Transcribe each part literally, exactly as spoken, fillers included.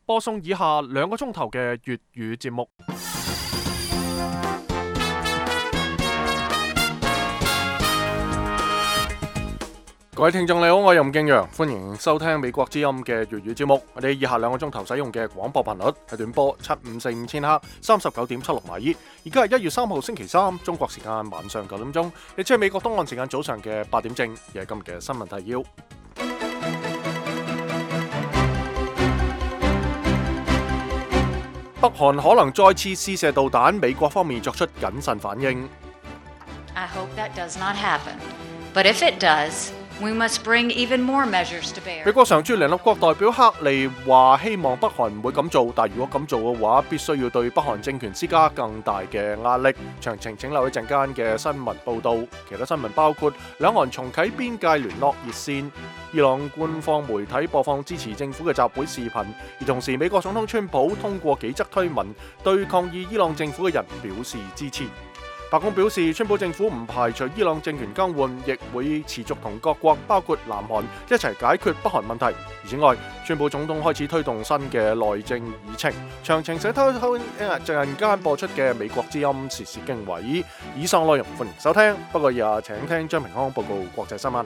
播送以下兩個鐘頭嘅粵語節目。各位聽眾你好，我係任敬陽，歡迎收聽美國之音嘅粵語節目。我哋以下兩個鐘頭使用嘅廣播頻率係短波七五四五千赫，三十九點七六米。而家係一月三號星期三，中國時間晚上九點鐘，亦即係美國東岸時間早上嘅八點正。而係今日嘅新聞提要：北韓可能再次試射導彈，美國方面作出謹慎反應。 I hope that does not happen, but if it does, we must bring even more measures to bear. 美國常駐聯合國代表克利話：希望北韓唔會咁做，但如果咁做嘅話，必須要對北韓政權施加更大嘅壓力。詳情請留意陣間嘅新聞報導。其他新聞包括兩韓重啟邊界聯絡熱線，伊朗官方媒體播放支持政府嘅集會視頻，而同時美國總統川普通過幾則推文，對抗議伊朗政府嘅人表示支持。白宮表示，川普政府唔排除伊朗政權更換，亦會持續同各國，包括南韓，一齊解決北韓問題。此外，川普總統開始推動新嘅內政議程。詳情請偷偷陣間播出嘅美國之音時事經緯。以上內容歡迎收聽，不過也請聽張平康報告國際新聞。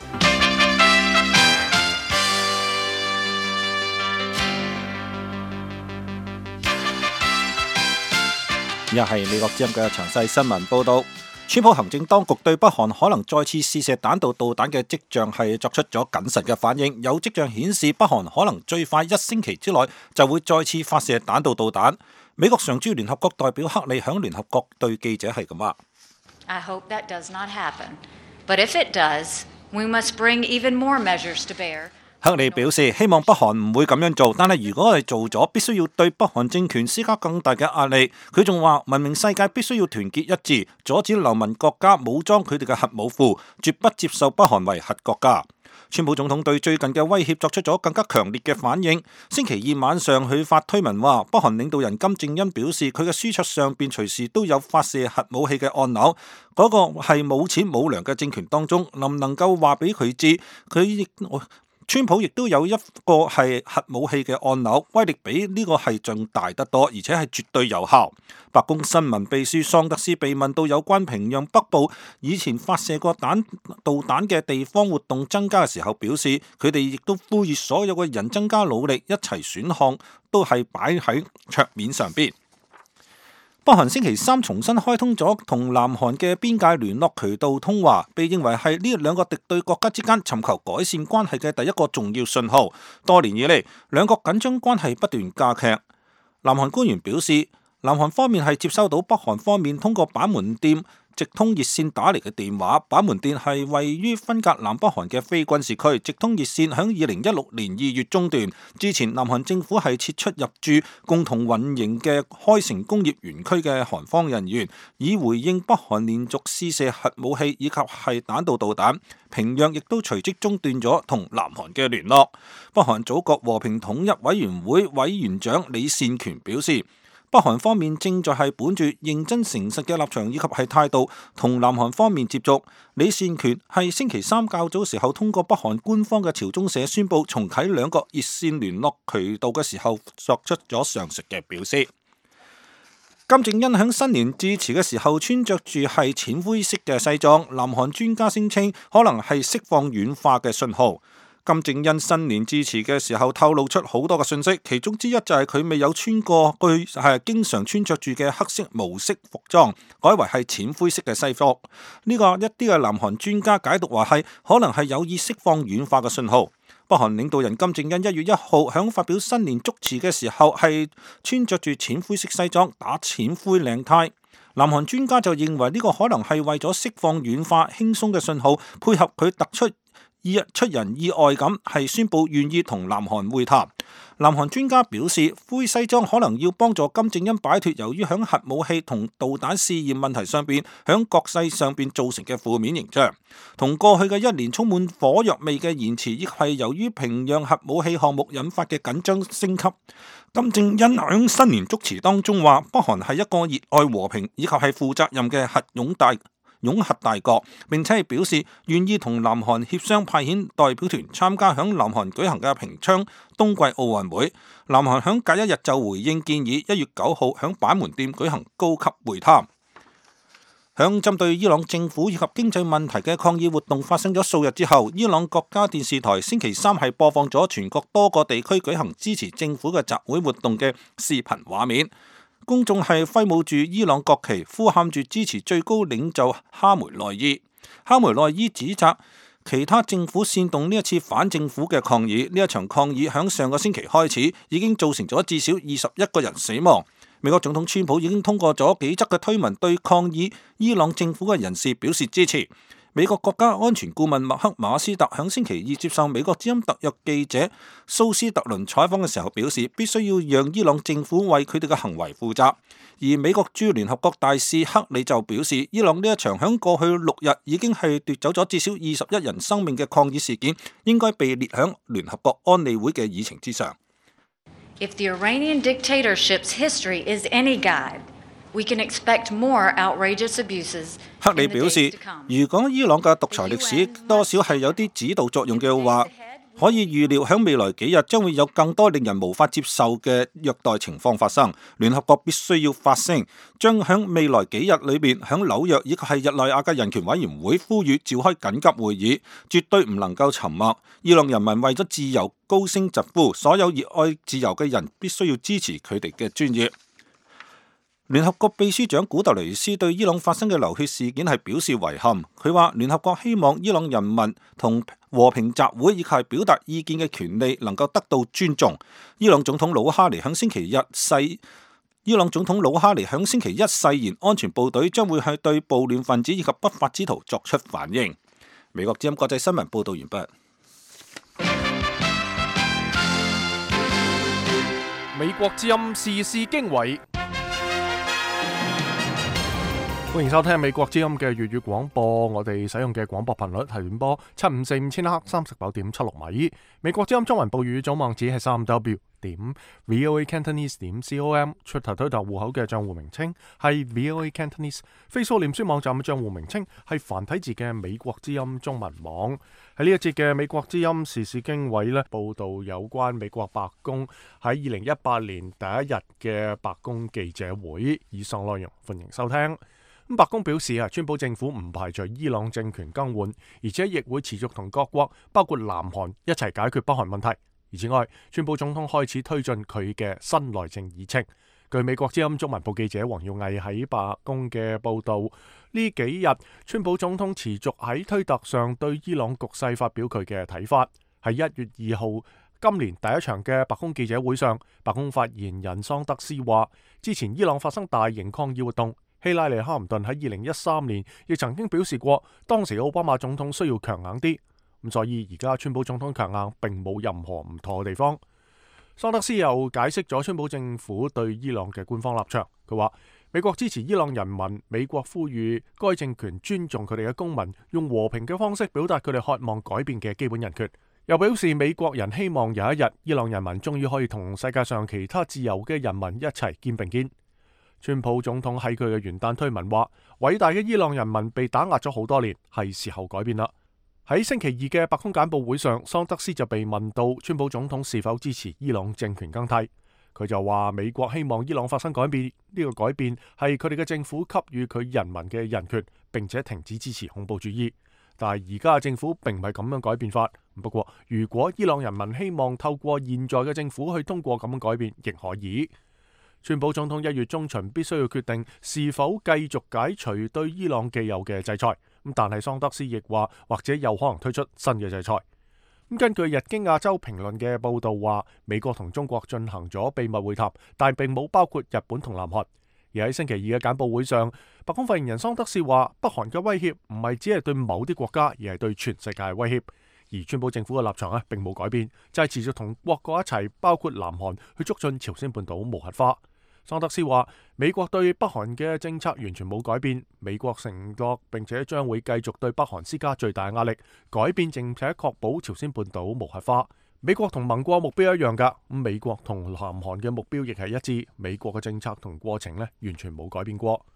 又係美國之音嘅詳細新聞報道。川普行政當局對北韓可能再次試射彈道導彈嘅跡象係作出咗謹慎嘅反應，有跡象顯示北韓可能最快一星期之內就會再次發射彈道導彈。美國常駐聯合國代表克里響聯合國對記者係咁話 ：I hope that does not happen, but if it does, we must bring even more measures to bear. 克里表示希望北韓唔會咁樣做，但係如果係做咗，必須要對北韓政權施加更大嘅壓力。佢仲話文明世界必須要團結一致，阻止流氓國家武裝佢哋嘅核武庫，絕不接受北韓為核國家。川普總統對最近嘅威脅作出咗更加強烈嘅反應。星期二晚上佢發推文話，北韓領導人金正恩表示佢嘅書桌上邊隨時都有發射核武器嘅按鈕，嗰、那個係冇錢冇糧嘅政權當中，能唔能夠話俾佢知佢亦川普亦都有一個係核武器嘅按鈕，威力比呢個係仲大得多，而且係絕對有效。白宮新聞秘書桑德斯被問到有關平壤北部以前發射過彈導彈嘅地方活動增加嘅時候，表示佢哋亦都呼籲所有嘅人增加努力，一齊選項都係擺喺桌面上邊。北韓星期三重新開通咗同南韓嘅邊界聯絡渠道通話，被認為係呢兩個敵對國家之間尋求改善關係嘅第一個重要信號。多年以嚟，兩國緊張關係不斷加劇。南韓官員表示，南韓方面係接收到北韓方面通過板門店直通熱線打嚟嘅電話。板門店係位於分隔南北韓嘅非軍事區，直通熱線響二零一六年二月中斷。之前南韓政府係撤出入駐共同運營嘅開城工業園區嘅韓方人員，以回應北韓連續試射核武器以及係彈道導彈。平壤亦都隨即中斷咗同南韓嘅聯絡。北韓祖國和平統一委員會委員長李善權表示，北韓方面正在係本住認真誠實嘅立場以及係態度同南韓方面接觸。李善權係星期三較早時候通過北韓官方嘅朝中社宣布重啟兩個熱線聯絡渠道嘅時候作出咗上述嘅表示。金正恩喺新年致辭嘅時候穿着住係淺灰色嘅西裝，南韓專家聲稱可能係釋放軟化嘅信號。金正恩新年致辭嘅時候透露出好多嘅信息，其中之一就係佢未有穿過佢係經常穿着住嘅黑色毛色服裝，改為係淺灰色嘅西服。呢、這個一啲嘅南韓專家解讀話係可能係有意釋放軟化嘅信號。北韓領導人金正恩一月一號響發表新年祝詞嘅時候係穿着住淺灰色西裝，打淺灰領呔。南韓專家就認為呢個可能係為咗釋放軟化輕鬆嘅信號，配合佢突出意出人意外咁係宣布願意同南韓會談。南韓專家表示，灰西裝可能要幫助金正恩擺脫由於響核武器同導彈試驗問題上邊響國際上邊造成嘅負面形象，同過去嘅一年充滿火藥味嘅言辭，亦係由於平壤核武器項目引發嘅緊張升級。金正恩響新年祝詞當中話，北韓係一個熱愛和平以及係負責任嘅核擁戴擁核大國，並且係表示願意同南韓協商派遣代表團參加響南韓舉行嘅平昌冬季奧運會。南韓響隔一日就回應建議，一月九號響板門店舉行高級會談。響針對伊朗政府以及經濟問題嘅抗議活動發生咗數日之後，伊朗國家電視台星期三係播放咗全國多個地區舉行支持政府嘅集會活動嘅視頻畫面，公眾係揮舞住伊朗國旗，呼喊住支持最高領袖哈梅內伊。哈梅內伊指責其他政府煽動呢一次反政府嘅抗議，呢一場抗議響上個星期開始已經造成咗至少二十一個人死亡。美國總統川普已經通過咗幾則嘅推文，對抗議伊朗政府嘅人士表示支持。美國國家安全顧問麥克馬斯特響星期二接受美國之音特約記者蘇斯特倫採訪嘅時候表示，必須要讓伊朗政府為佢哋嘅行為負責。而美國駐聯合國大使克里就表示，伊朗呢一場響過去六日已經係奪走咗至少二十一人生命嘅抗議事件，應該被列響聯合國安理會嘅議程之上。 If the Iranian dictatorship's history is any guide, we can expect more outrageous abuses. 克里表示，如果伊朗嘅獨裁歷史多少係有啲指導作用嘅話，可以預料喺未來幾日將會有更多令人無法接受嘅虐待情況發生。聯合國必須要發聲，將喺未來幾日裏邊喺紐約以及係日內瓦嘅人權委員會呼籲召開緊急會議，絕對唔能夠沉默。伊朗人民為咗自由高聲疾呼，所有熱愛自由嘅人必須要支持佢哋嘅專業。聯合國秘書長古特雷斯對伊朗發生嘅流血事件係表示遺憾。佢話聯合國希望伊朗人民同和平集會以及係表達意見嘅權利能夠得到尊重。伊朗總統魯哈尼響星期日誓，伊朗總統魯哈尼響星期一誓言，安全部隊將會係對暴亂分子以及不法之徒作出反應。美國之音國際新聞報道完畢。 美國之音時事經緯。歡迎收聽美國之音嘅粵語廣播，我哋使用嘅廣播頻率係短波七五四五千克三十九點七六米。美國之音中文部語總網址係三 w 點 voa cantonese 點 com， 出頭推特戶口嘅賬戶名稱係 voa cantonese，Facebook 臉書網站嘅賬戶名稱係繁體字嘅美國之音中文網。喺呢一節嘅美國之音時事經緯呢，報道有關美國白宮喺二零一八年第一日嘅白宮記者會，以上內容歡迎收聽。咁白宮表示啊，川普政府唔排除伊朗政權更換，而且亦會持續同各國，包括南韓一齊解決北韓問題。而此外，川普總統開始推進佢嘅新內政議程。據美國之音中文部記者黃耀毅喺白宮嘅報道，呢幾日川普總統持續喺推特上對伊朗局勢發表佢嘅睇法。喺一月二號今年第一場嘅白宮記者會上，白宮發言人桑德斯話，之前伊朗發生大型抗議活動，希拉里·哈林頓喺二零一三年亦曾經表示過，當時奧巴馬總統需要強硬啲，咁所以而家川普總統強硬並冇任何唔妥嘅地方。桑德斯又解釋咗川普政府對伊朗嘅官方立場，佢話美國支持伊朗人民，美國呼籲該政權尊重佢哋嘅公民，用和平嘅方式表達佢哋渴望改變嘅基本人權。又表示美國人希望有一日伊朗人民終於可以同世界上其他自由嘅人民一齊肩並肩。川普總統喺佢嘅元旦推文話，偉大嘅伊朗人民被打壓咗好多年，係時候改變啦。喺星期二嘅白宮簡報會上，桑德斯就被問到川普總統是否支持伊朗政權更替，佢就話美國希望伊朗發生改變，呢個改變係佢哋嘅政府給予佢人民嘅人權，並且停止支持恐怖主義。但係而家嘅政府並唔係咁樣改變法。不過如果伊朗人民希望透過現在嘅政府去通過咁樣改變，亦可以。川普總統一月中旬必須要決定是否繼續解除對伊朗既有嘅制裁，咁但係桑德斯亦話或者有可能推出新嘅制裁。咁根據日經亞洲評論嘅報道話，美國同中國進行咗秘密會談，但並冇包括日本同南韓。而喺星期二嘅簡報會上，白宮發言人桑德斯話，北韓嘅威脅唔係只係對某啲國家，而係對全世界嘅威脅。而川普政府嘅立場咧並冇改變，就係持續同各國一齊，包括南韓去促進朝鮮半島無核化。桑德斯話，美國對北韓嘅政策完全冇改變，美國承諾並且將會繼續對北韓施加最大壓力，改變並且確保朝鮮半島無核化。美國同盟國目標一樣噶，咁美國同南韓嘅目標亦係一致，美國嘅政策同過程咧完全冇改變過。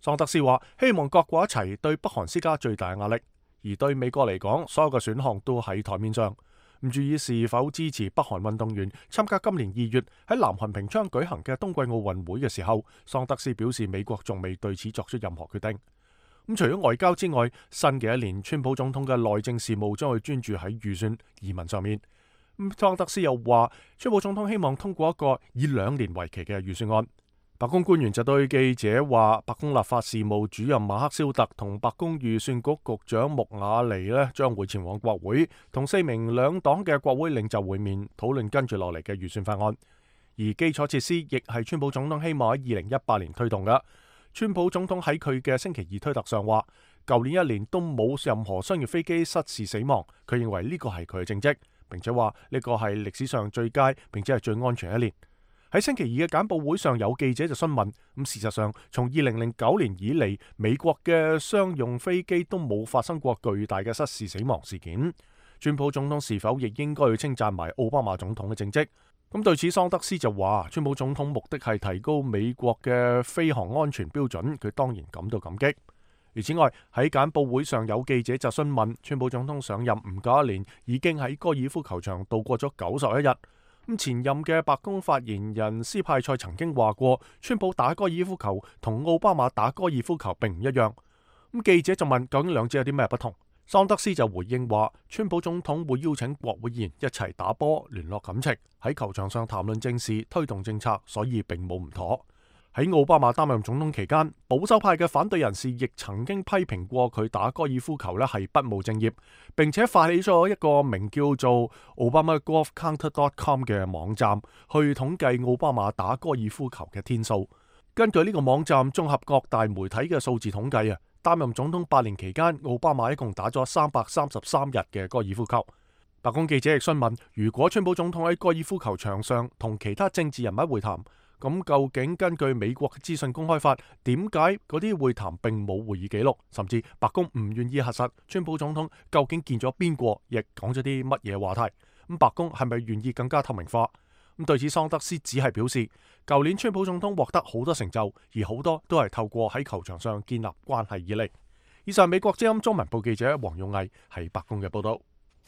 桑德斯話希望各國一齊對北韓施加最大壓力，而對美國嚟講，所有嘅選項都喺台面上。唔注意是否支持北韓運動員參加今年二月喺南韓平昌舉行嘅冬季奧運會嘅時候，桑德斯表示美國仲未對此作出任何決定。咁除咗外交之外，新嘅一年，川普總統嘅內政事務將會專注喺預算移民上面。咁桑德斯又話，川普總統希望通過一個以兩年為期嘅預算案。白宮官員就對記者話，白宮立法事務主任馬克肖特同白宮預算局局長穆瓦尼呢將會前往國會，同四名兩黨嘅國會領袖會面，討論跟住落嚟嘅預算法案。而基礎設施亦係川普總統希望喺二零一八年推動嘅。川普總統喺佢嘅星期二推特上話，舊年一年都冇任何商業飛機失事死亡，佢認為呢個係佢嘅政績，並且話呢個係歷史上最佳並且係最安全一年。喺星期二嘅簡報會上，有記者就詢問，咁事實上從二零零九年以嚟，美國嘅商用飛機都冇發生過巨大嘅失事死亡事件。川普總統是否亦應該要稱讚埋奧巴馬總統嘅政績？咁對此，桑德斯就話，川普總統目的係提高美國嘅飛航安全標準，佢當然感到感激。而此外，喺簡報會上有記者就詢問，川普總統上任唔夠一年，已經喺高爾夫球場度過咗九十一日。咁前任嘅白宮發言人斯派塞曾經話過，川普打高爾夫球同奧巴馬打高爾夫球並唔一樣。咁記者就問，究竟兩者有啲咩不同？桑德斯就回應話，川普總統會邀請國會議員一齊打波，聯絡感情，喺球場上談論政事，推動政策，所以並冇唔妥。喺奧巴馬擔任總統期間，保守派嘅反對人士亦曾經批評過佢打高爾夫球咧係不務正業，並且發起咗一個名叫做 Obama Golf Counter dot com 嘅網站，去統計奧巴馬打高爾夫球嘅天數。根據呢個網站綜合各大媒體嘅數字統計啊，擔任總統八年期間，奧巴馬一共打咗三百三十三日嘅高爾夫球。白宮記者亦詢問，如果川普總統喺高爾夫球場上同其他政治人物會談，咁究竟根據美國嘅資訊公開法，點解嗰啲會談並冇會議記錄，甚至白宮唔願意核實川普總統究竟見咗邊個，亦講咗啲乜嘢話題？咁白宮係咪願意更加透明化？咁對此，桑德斯只係表示，舊年川普總統獲得好多成就，而好多都係透過喺球場上建立關係以嚟。以上美國之音中文部記者黃勇毅喺白宮嘅報道。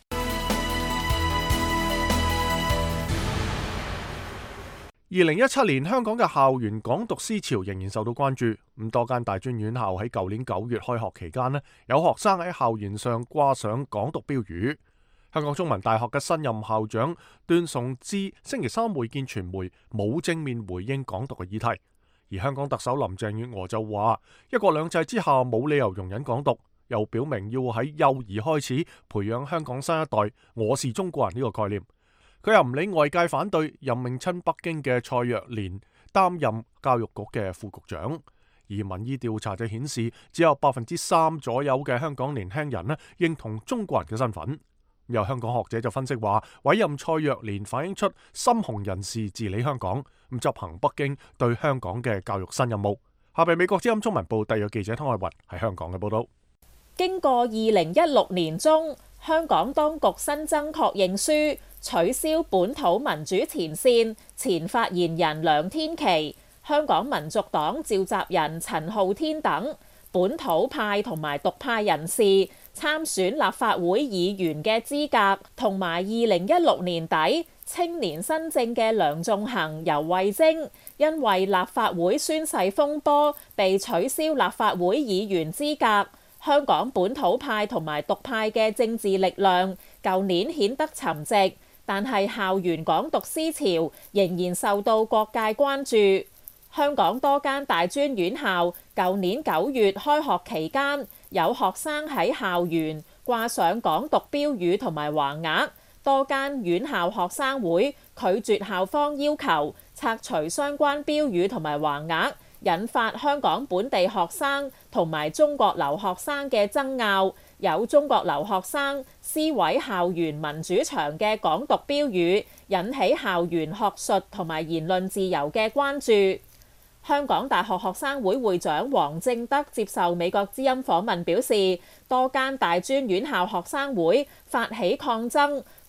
二零一七年香港嘅校園港獨思潮仍然受到關注，咁多間大專院校喺舊年九月開學期間呢，有學生喺校園上掛上港獨標語。香港中文大學嘅新任校長段崇智星期三會見傳媒，冇正面回應港獨嘅議題。而香港特首林鄭月娥就話，一國兩制之下冇理由容忍港獨，又表明要喺幼兒開始培養香港新一代我是中國人呢個概念。佢又唔理外界反對，任命親北京嘅蔡若蓮擔任教育局嘅副局長。而民意調查就顯示，只有百分之三左右嘅香港年輕人呢認同中國人嘅身份。有香港學者就分析話，委任蔡若蓮反映出深紅人士治理香港，咁執行北京對香港嘅教育新任務。下邊美國之音中文部特約記者湯愛雲喺香港嘅報道。 經過二零一六年中，香港當局新增確認書，取消本土民主前線前發言人梁天琦、香港民族黨召集人陳浩天等本土派同埋獨派人士參選立法會議員嘅資格，同埋二零一六年底青年新政嘅梁頌恆、游蕙禎因為立法會宣誓風波被取消立法會議員資格。香港本土派同埋獨派嘅政治力量舊年顯得沉寂，但係校園港獨思潮仍然受到各界關注。香港多間大專院校舊年九月開學期間，有學生喺校園掛上港獨標語同埋橫額，多間院校學生會拒絕校方要求拆除相關標語同埋橫額，引發香港本地學生同埋中國留學生嘅爭拗。有中國留學生撕毀校園民主牆嘅港獨標語，引起校園學術同埋言論自由嘅關注。香港大學學生會會長黃正德接受美國之音訪問表示，多間大專院校學生會發起抗爭，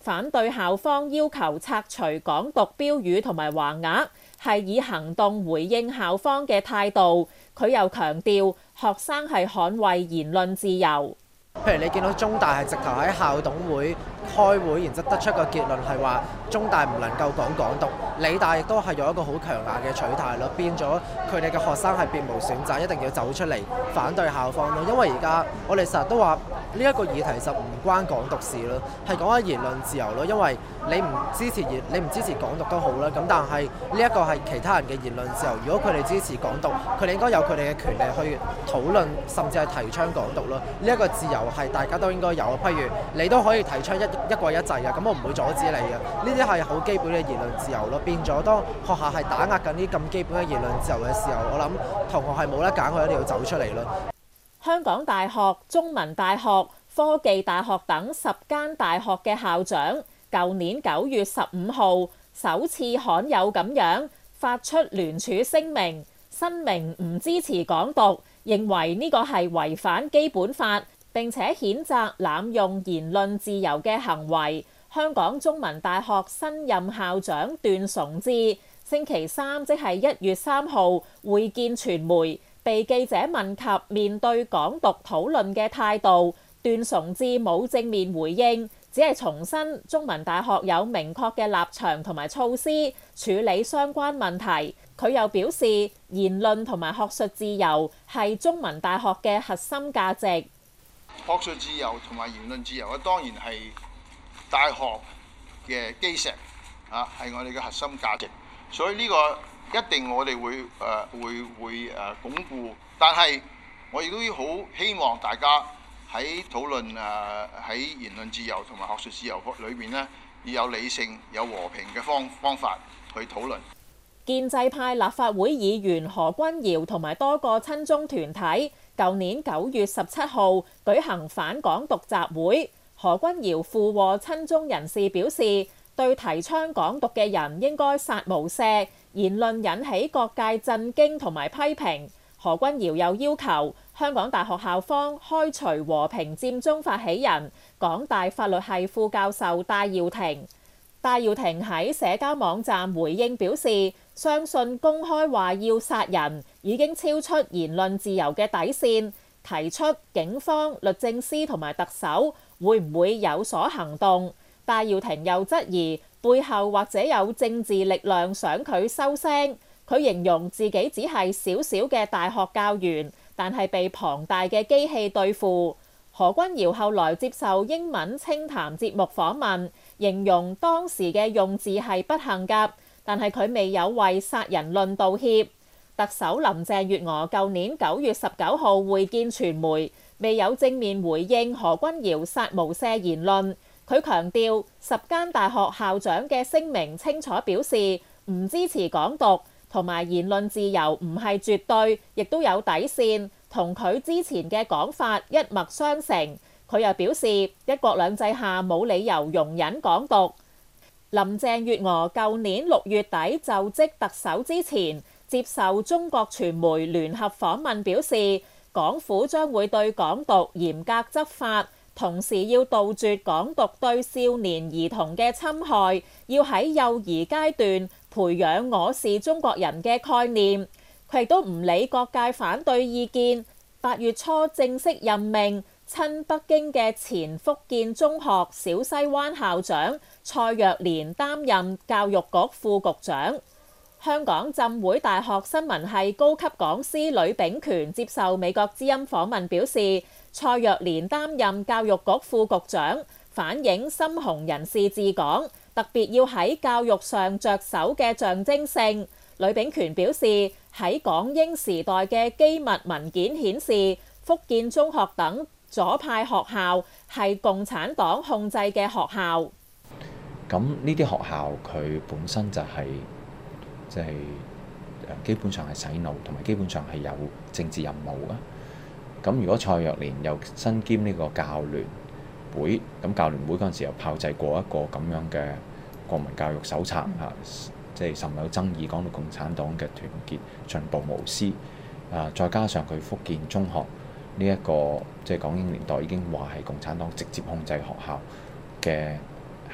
反對校方要求拆除港獨標語同埋橫額，係以行動回應校方嘅態度。佢又強調，學生係捍衛言論自由。 譬如你見到中大係直頭喺校董會開會，然之後得出個結論係話中大唔能夠講港獨，理大亦都係有一個好強硬嘅取態咯，變咗佢哋嘅學生係別無選擇，一定要走出嚟反對校方咯。因為而家我哋成日都話呢一個議題就唔關港獨事咯，係講緊言論自由咯。因為你唔支持言，你唔支持港獨都好啦，咁但係呢一個係其他人嘅言論自由。如果佢哋支持港獨，佢哋應該有佢哋嘅權利去討論，甚至係提倡港獨咯。呢一個自由係大家都應該有，譬如你都可以提倡一一國一制嘅，咁我唔會阻止你嘅。呢啲係好基本嘅言論自由咯。變咗當學校係打壓緊啲咁基本嘅言論自由嘅時候，我諗同學係冇得揀，佢一定要走出嚟咯。 香港大學、中文大學、科技大學等十間大學嘅校長，舊年九月十五號首次罕有咁樣發出聯署聲明，聲明唔支持港獨，認為呢個係違反基本法，並且譴責濫用言論自由嘅行為。香港中文大學新任校長段崇智星期三即係一月三號會見傳媒，被記者問及面對港獨討論嘅態度，段崇智冇正面回應，只係重申中文大學有明確嘅立場同埋措施處理相關問題。佢又表示，言論同埋學術自由係中文大學嘅核心價值。 學術自由同埋言論自由啊，當然係大學嘅基石啊，係我哋嘅核心價值。所以呢個一定我哋會誒、呃、會會誒鞏固。但係我亦都好希望大家喺討論誒喺言論自由同埋學術自由裏邊呢，要有理性、有和平嘅方方法去討論。 建制派立法會議員何君堯同埋多個親中團體，舊年九月十七號舉行反港獨集會。何君堯附和親中人士表示，對提倡港獨嘅人應該殺無赦，言論引起各界震驚同埋批評。何君堯又要求香港大學校方開除和平佔中發起人港大法律系副教授戴耀廷。戴耀廷喺社交網站回應表示，相信公開話要殺人已經超出言論自由嘅底線，提出警方、律政司同埋特首會唔會有所行動。戴耀廷又質疑背後或者有政治力量想佢收聲。佢形容自己只係小小嘅大學教員，但係被龐大嘅機器對付。何君堯後來接受英文清談節目訪問，形容當時嘅用字係不幸㗎，但係佢未有為殺人論道歉。特首林鄭月娥舊年九月十九號會見傳媒，未有正面回應何君堯殺無赦言論。佢強調十間大學校長嘅聲明清楚表示唔支持港獨，同埋言論自由唔係絕對，亦都有底線，同佢之前嘅講法一脈相承。佢又表示一國兩制下冇理由容忍港獨。林鄭月娥舊年六月底就職特首之前，接受中國傳媒聯合訪問表示，港府將會對港獨嚴格執法，同時要杜絕港獨對少年兒童嘅侵害，要喺幼兒階段培養我是中國人嘅概念。佢亦都唔理各界反對意見，八月初正式任命親北京嘅前福建中學小西灣校長蔡若蓮擔任教育局副局長。香港浸會大學新聞系高級講師呂秉權接受美國之音訪問表示，蔡若蓮擔任教育局副局長，反映深紅人士治港，特別要喺教育上着手嘅象徵性。呂秉權表示，喺港英時代嘅機密文件顯示，福建中學等左派學校係共產黨控制嘅學校。 咁呢啲學校佢本身就係即係基本上係洗腦，同埋基本上係有政治任務嘅。咁如果蔡若蓮又身兼呢個教聯會，咁教聯會嗰陣時又炮製過一個咁樣嘅國民教育手冊嚇，即係甚有爭議，講到共產黨嘅團結進步無私啊，再加上佢福建中學呢一個即係港英年代已經話係共產黨直接控制學校嘅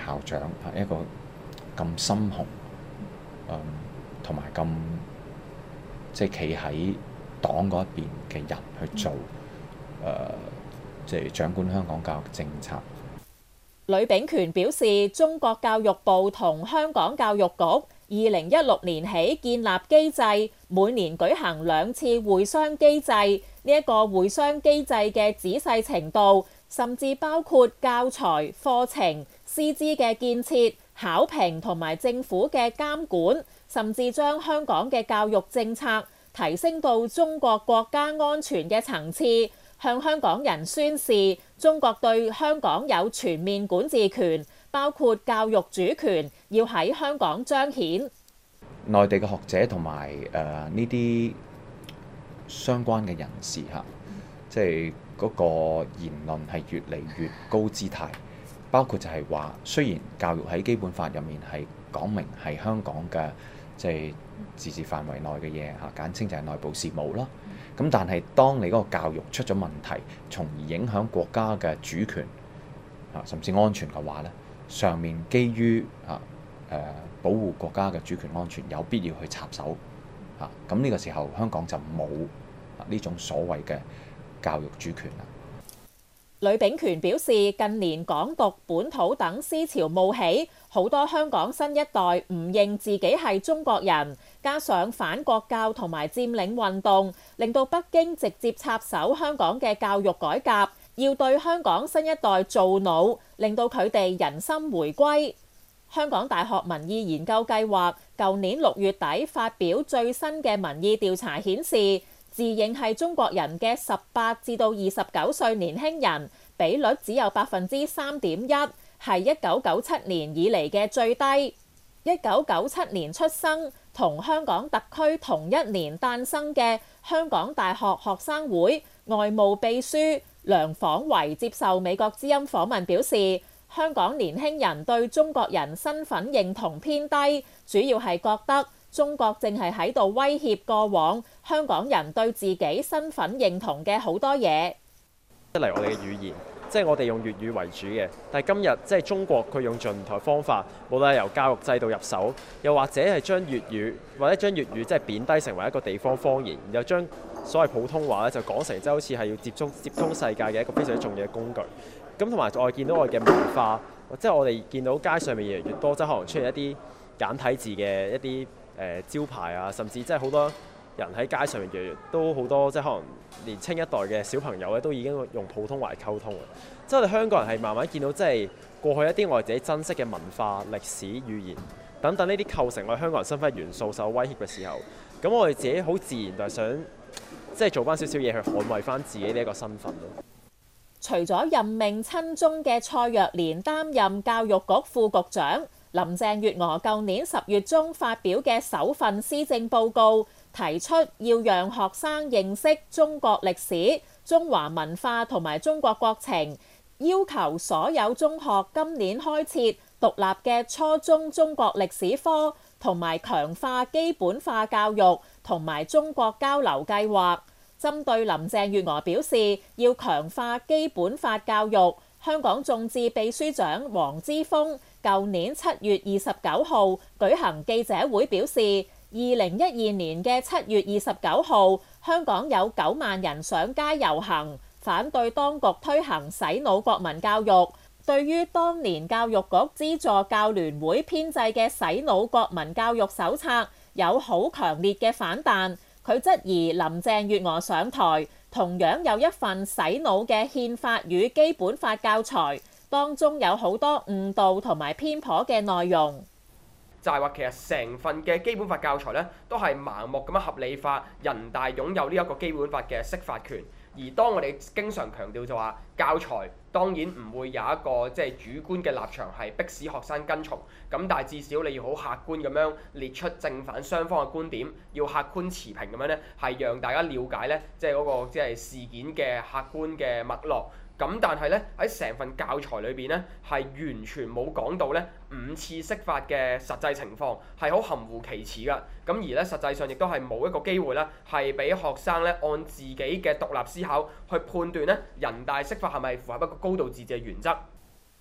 校長係一個咁心紅，嗯，同埋咁即係企喺黨嗰一邊嘅人去做，誒、呃，即係掌管香港教育政策。 呂秉權表示，中國教育部同香港教育局二零一六年起建立機制，每年舉行兩次會商機制。呢、這、一個會商機制嘅仔細程度，甚至包括教材、課程、師資嘅建設、考評同埋政府嘅監管，甚至將香港嘅教育政策提升到中國國家安全嘅層次，向香港人宣示中國對香港有全面管治權，包括教育主權要喺香港彰顯。 內地嘅學者同埋誒呢啲相關嘅人士嚇，即係嗰個言論係越嚟越高姿態，包括就係話，雖然教育喺基本法入面係講明係香港嘅即係自治範圍內嘅嘢嚇，簡稱就係內部事務啦。咁但係當你嗰個教育出咗問題，從而影響國家嘅主權啊，甚至安全嘅話咧，上面基於啊誒、呃、保護國家嘅主權安全，有必要去插手啊。咁呢個時候香港就冇啊呢種所謂嘅教育主權啦。 呂秉權表示，近年港獨、本土等思潮冒起，好多香港新一代唔認自己係中國人，加上反國教同埋佔領運動，令到北京直接插手香港嘅教育改革，要對香港新一代造腦，令到佢哋人心回歸。香港大學民意研究計劃舊年六月底發表最新嘅民意調查顯示，自認係中國人嘅十八至到二十九歲年輕人比率只有百分之三點一，係一九九七年以嚟嘅最低。一九九七年出生同香港特區同一年誕生嘅香港大學學生會外務秘書梁訪維接受美國之音訪問表示，香港年輕人對中國人身份認同偏低，主要係覺得中國正係喺度威脅過往香港人對自己身份認同嘅好多嘢。 一嚟我哋嘅語言，即係我哋用粵語為主嘅，但係今日即係中國佢用盡唔同方法，無論係由教育制度入手，又或者係將粵語或者將粵語即係貶低成為一個地方方言，然後將所謂普通話咧就講成即係好似係要接觸接通世界嘅一個非常之重要嘅工具。咁同埋我哋見到我哋嘅文化，即係我哋見到街上面越嚟越多，即係可能出現一啲簡體字嘅一啲誒、呃、招牌啊，甚至即係好多人喺街上面越嚟越都好多，即係可能年青一代嘅小朋友咧都已經用普通話嚟溝通嘅。即係我哋香港人係慢慢見到，即係過去一啲我哋自己珍惜嘅文化、歷史、語言等等呢啲構成我哋香港人身份元素受威脅嘅時候，咁我哋自己好自然就係想即係做翻少少嘢去捍衛翻自己呢一個身份咯。 除咗任命親中嘅蔡若蓮擔任教育局副局長，林鄭月娥舊年十月中發表嘅首份施政報告，提出要讓學生認識中國歷史、中華文化同埋中國國情，要求所有中學今年開設獨立嘅初中中國歷史科，同埋強化基本法教育同埋中國交流計劃。針對林鄭月娥表示要強化基本法教育，香港眾志秘書長黃之鋒舊年七月二十九號舉行記者會表示，二零一二年嘅七月二十九號，香港有九萬人上街遊行，反對當局推行洗腦國民教育。對於當年教育局資助教聯會編製嘅洗腦國民教育手冊，有好強烈嘅反彈。佢質疑林鄭月娥上台同樣有一份洗腦嘅憲法與基本法教材，當中有好多誤導同埋偏頗嘅內容。 就係話其實成份嘅基本法教材咧，都係盲目咁樣合理化人大擁有呢一個基本法嘅釋法權。而當我哋經常強調就話教材當然唔會有一個即係主觀嘅立場係迫使學生跟從，咁但係至少你要好客觀咁樣列出正反雙方嘅觀點，要客觀持平咁樣咧，係讓大家了解咧即係嗰個即係事件嘅客觀嘅脈絡。咁但係咧喺成份教材裏邊咧係完全冇講到咧五次釋法嘅實際情況，係好含糊其辭㗎。咁而咧實際上亦都係冇一個機會咧係俾學生咧按自己嘅獨立思考去判斷咧人大釋法係咪符合一個高度自治嘅原則。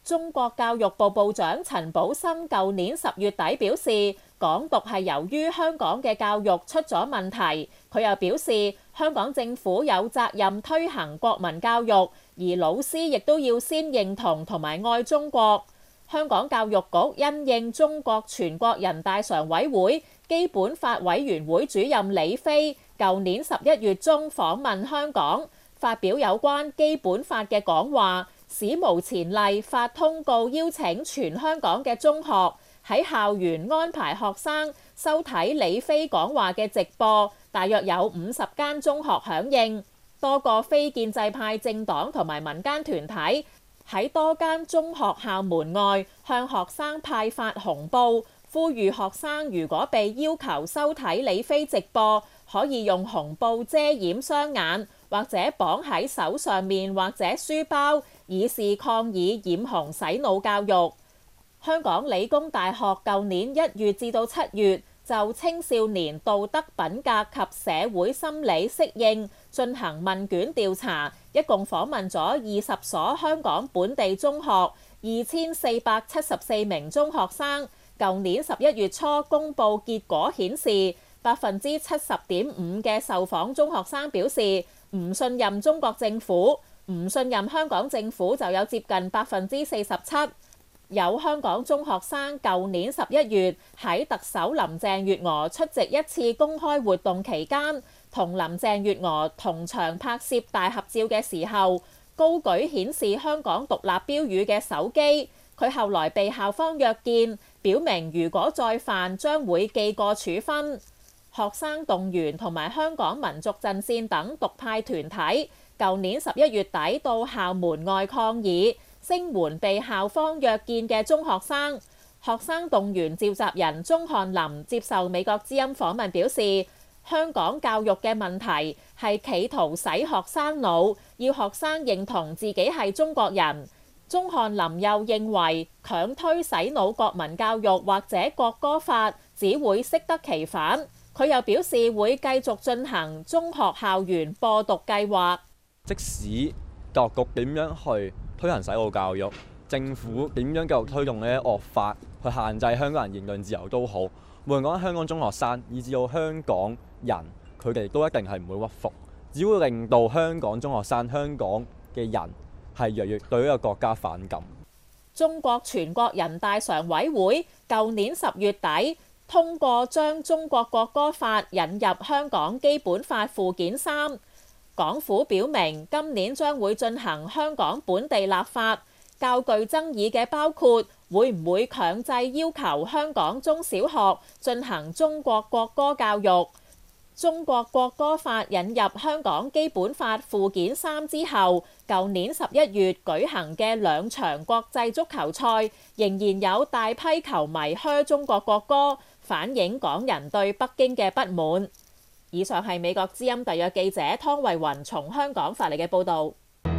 中國教育部部長陳寶森舊年十月底表示，港獨係由於香港嘅教育出咗問題。佢又表示，香港政府有責任推行國民教育，而老師亦都要先認同同埋愛中國。香港教育局因應中國全國人大常委會基本法委員會主任李飛舊年十一月中訪問香港，發表有關基本法嘅講話，史無前例發通告邀請全香港嘅中學喺校園安排學生收睇李飛講話嘅直播，大約有五十間中學響應，多個非建制派政黨同埋民間團體喺多間中學校門外向學生派發紅布，呼籲學生如果被要求收睇李飛直播，可以用紅布遮掩雙眼，或者綁喺手上面或者書包，以示抗議染紅洗腦教育。香港理工大學舊年一月至到七月就青少年道德品格及社會心理適應進行問卷調查，一共訪問咗二十所香港本地中學二千四百七十四名中學生。舊年十一月初公佈結果顯示，百分之七十點五嘅受訪中學生表示唔信任中國政府，唔信任香港政府就有接近百分之四十七。有香港中學生舊年十一月喺特首林鄭月娥出席一次公開活動期間，同林鄭月娥同場拍攝大合照嘅時候，高舉顯示香港獨立標語嘅手機。佢後來被校方約見，表明如果再犯將會記過處分。學生動員同埋香港民族陣線等獨派團體，舊年十一月底到校門外抗議，聲援被校方約見嘅中學生。學生動員召集人鍾翰林接受美國之音訪問表示，香港教育嘅問題係企圖洗學生腦，要學生認同自己係中國人。鍾翰林又認為強推洗腦國民教育或者國歌法只會適得其反。佢又表示會繼續進行中學校園播獨計劃。 即使教育局點樣去推行洗腦教育，政府點樣繼續推動呢啲惡法去限制香港人言論自由都好，無論講香港中學生，以至到香港人，佢哋都一定係唔會屈服，只會令到香港中學生、香港嘅人係越嚟越對呢個國家反感。 中國全國人大常委會舊年十月底通過將中國國歌法引入香港基本法附件三。港府表明今年將會進行香港本地立法，較具爭議嘅包括會唔會強制要求香港中小學進行中國國歌教育。中國國歌法引入香港基本法附件三之後，舊年十一月舉行嘅兩場國際足球賽，仍然有大批球迷噓中國國歌，反映港人對北京嘅不滿。以上係美國之音特約記者湯慧雲從香港發嚟嘅報導。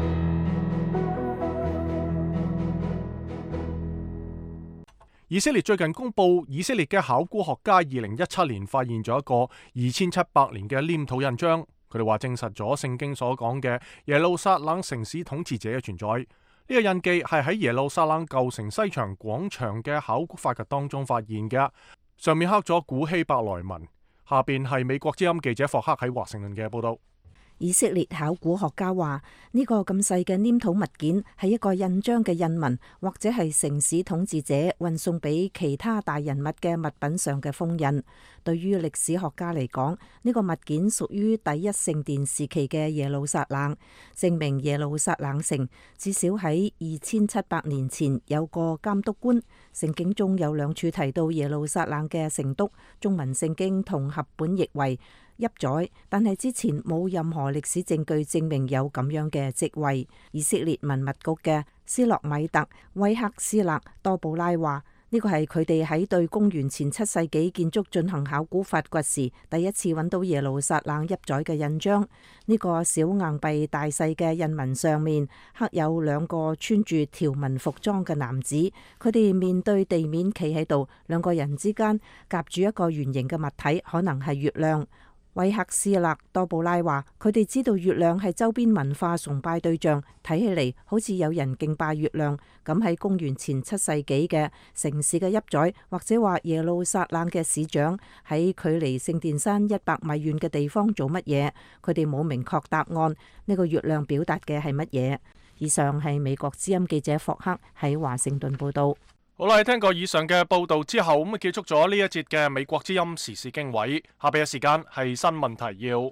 以色列最近公布，以色列嘅考古學家二零一七年發現咗一個二千七百年嘅黏土印章，佢哋話證實咗聖經所講嘅耶路撒冷城市統治者嘅存在。呢、這個印記係喺耶路撒冷舊城西牆廣場嘅考古發掘當中發現嘅，上面刻咗古希伯來文。下邊係美國之音記者霍克喺華盛頓嘅報道。 以色列考古學家話呢個咁細嘅黏土物件係一個印章嘅印紋，或者係城市統治者運送俾其他大人物嘅物品上嘅封印。對於歷史學家嚟講，呢個物件屬於第一聖殿時期嘅耶路撒冷，證明耶路撒冷城至少喺二千七百年前有個監督官。聖經中有兩處提到耶路撒冷嘅城督，中文聖經同合本譯為邑宰，但係之前冇任何歷史證據證明有咁樣嘅職位。以色列文物局嘅斯洛米特威克斯勒多布拉話：呢個係佢哋喺對公元前七世紀建築進行考古發掘時第一次揾到耶路撒冷邑宰嘅印章。呢個小硬幣大細嘅印紋上面刻有兩個穿住條紋服裝嘅男子，佢哋面對地面企喺度，兩個人之間夾住一個圓形嘅物體，可能係月亮。 維克斯勒多布拉話：佢哋知道月亮係周邊文化崇拜對象，睇起嚟好似有人敬拜月亮。咁喺公元前七世紀嘅城市嘅邑宰，或者話耶路撒冷嘅市長喺距離聖殿山一百米遠嘅地方做乜嘢？佢哋冇明確答案。呢個月亮表達嘅係乜嘢？以上係美國之音記者霍克喺華盛頓報道。 好啦，聽過以上嘅報道之後，咁啊結束咗呢一節嘅美國之音時事經緯。下邊嘅時間係新聞提要。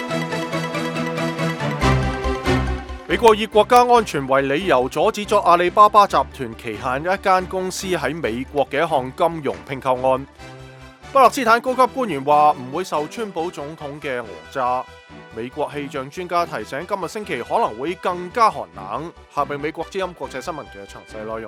美國以國家安全為理由，阻止咗阿里巴巴集團旗下一間公司喺美國嘅一項金融併購案。巴勒斯坦高級官員話唔會受川普總統嘅訛詐。美國氣象專家提醒今日星期可能會更加寒冷。下邊美國之音國際新聞嘅詳細內容。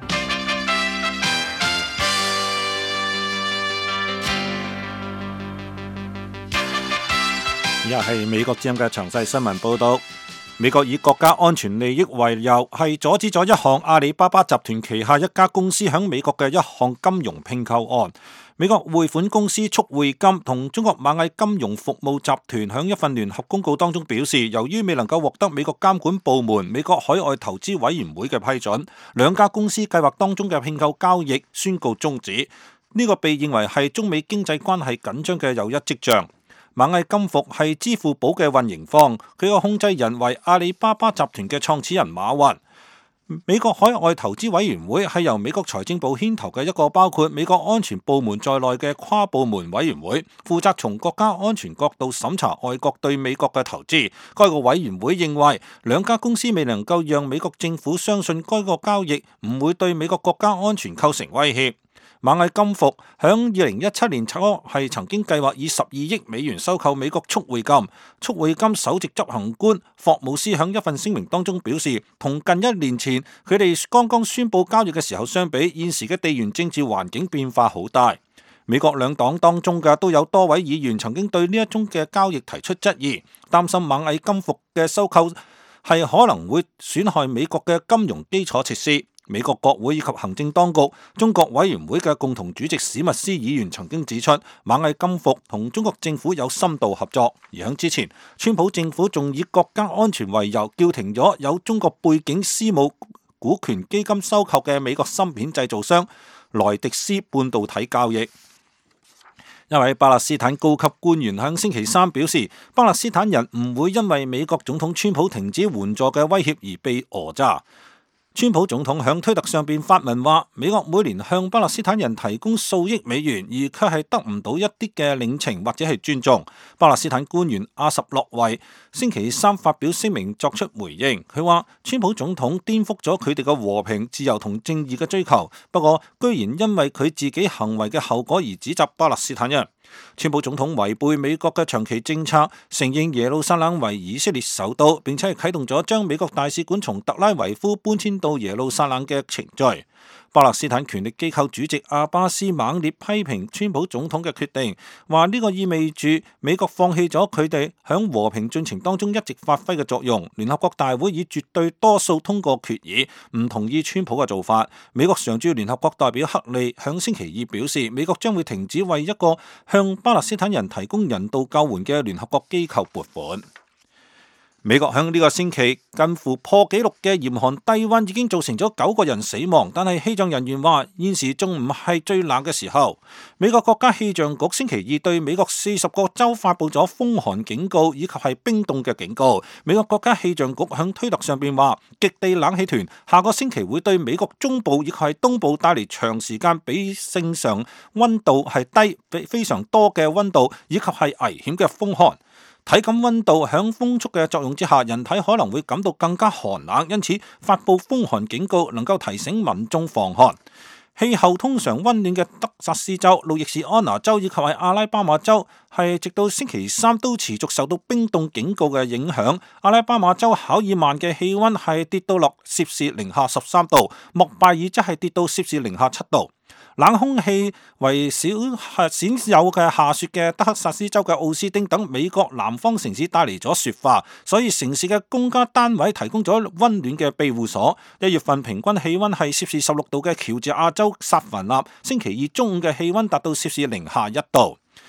又係美國之音嘅詳細新聞報道。美國以國家安全利益為由，係阻止咗一項阿里巴巴集團旗下一家公司響美國嘅一項金融併購案。美國匯款公司速匯金同中國螞蟻金融服務集團響一份聯合公告當中表示，由於未能夠獲得美國監管部門美國海外投資委員會嘅批准，兩家公司計劃當中嘅併購交易宣告終止。呢個被認為係中美經濟關係緊張嘅又一跡象。螞蟻金服係支付寶嘅運營方，佢個控制人為阿里巴巴集團嘅創始人馬雲。美國海外投資委員會係由美國財政部牽頭嘅一個包括美國安全部門在內嘅跨部門委員會，負責從國家安全角度審查外國對美國嘅投資。該個委員會認為兩家公司未能夠讓美國政府相信該個交易唔會對美國國家安全構成威脅。螞蟻金服響二零一七年初係曾經計劃以十二億美元收購美國速匯金。速匯金首席執行官霍姆斯響一份聲明當中表示，同近一年前佢哋剛剛宣布交易嘅時候相比，現時嘅地緣政治環境變化好大。美國兩黨當中嘅都有多位議員曾經對呢一宗嘅交易提出質疑，擔心螞蟻金服嘅收購係可能會損害美國嘅金融基礎設施。美國國會以及行政當局中國委員會嘅共同主席史密斯議員曾經指出，螞蟻金服同中國政府有深度合作。而喺之前，川普政府仲以國家安全為由，叫停咗有中國背景私募股權基金收購嘅美國芯片製造商萊迪斯半導體交易。一位巴勒斯坦高級官員喺星期三表示，巴勒斯坦人唔會因為美國總統川普停止援助嘅威脅而被訛詐。川普總統響推特上邊發文話，美國每年向巴勒斯坦人提供數億美元，而卻係得唔到一啲嘅領情或者係尊重。巴勒斯坦官員阿什洛維星期三發表聲明作出回應，佢話川普總統顛覆咗佢哋嘅和平、自由同正義嘅追求，不過居然因為佢自己行為嘅後果而指責巴勒斯坦人。川普總統違背美國嘅長期政策，承認耶路撒冷為以色列首都，並且係啟動咗將美國大使館從特拉維夫搬遷到耶路撒冷嘅程序。巴勒斯坦權力機構主席阿巴斯猛烈批評川普總統嘅決定，話呢個意味住美國放棄咗佢哋響和平進程當中一直發揮嘅作用。聯合國大會以絕對多數通過決議，唔同意川普嘅做法。美國常駐聯合國代表克利響星期二表示，美國將會停止為一個向巴勒斯坦人提供人道救援嘅聯合國機構撥款。美國響呢個星期近乎破紀錄嘅嚴寒低溫已經造成咗九個人死亡，但係氣象人員話現時仲唔係最冷嘅時候。美國國家氣象局星期二對美國四十個州發佈咗風寒警告以及係冰凍嘅警告。美國國家氣象局響推特上邊話，極地冷氣團下個星期會對美國中部以及係東部帶嚟長時間比正常溫度係低非非常多嘅溫度以及係危險嘅風寒。體感溫度響風速嘅作用之下，人體可能會感到更加寒冷，因此發佈風寒警告能夠提醒民眾防寒。氣候通常溫暖嘅德薩斯州、路易士安那州以及係阿拉巴馬州，係直到星期三都持續受到冰凍警告嘅影響。阿拉巴馬州考爾曼嘅氣溫係跌到落攝氏零下十三度，莫拜爾則係跌到攝氏零下七度。冷空氣為少鮮有嘅下雪嘅德克薩斯州嘅奧斯丁等美國南方城市帶嚟咗雪花，所以城市嘅公家單位提供咗溫暖嘅庇護所。一月份平均氣溫係攝氏十六度嘅喬治亞州薩凡納，星期二中午嘅氣溫達到攝氏零下一度。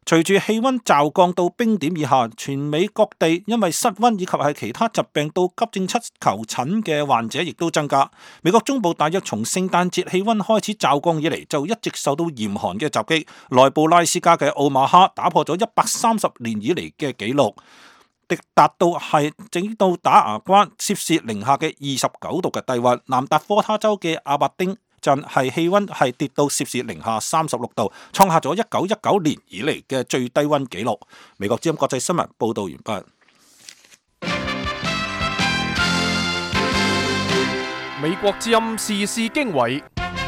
隨住氣溫驟降到冰點以下，全美各地因為失溫以及係其他疾病到急症室求診嘅患者亦都增加。美國中部大約從聖誕節氣溫開始驟降以嚟，就一直受到嚴寒嘅襲擊。內布拉斯加嘅奧馬哈打破咗一百三十年以嚟嘅紀錄，達到係整到打牙關攝氏零下嘅二十九度嘅低溫。南達科他州嘅阿伯丁鎮係氣溫係跌到攝氏零下三十六度，創下咗一九一九年以嚟嘅最低溫紀錄。美國之音國際新聞報道完畢。 美國之音時事經緯。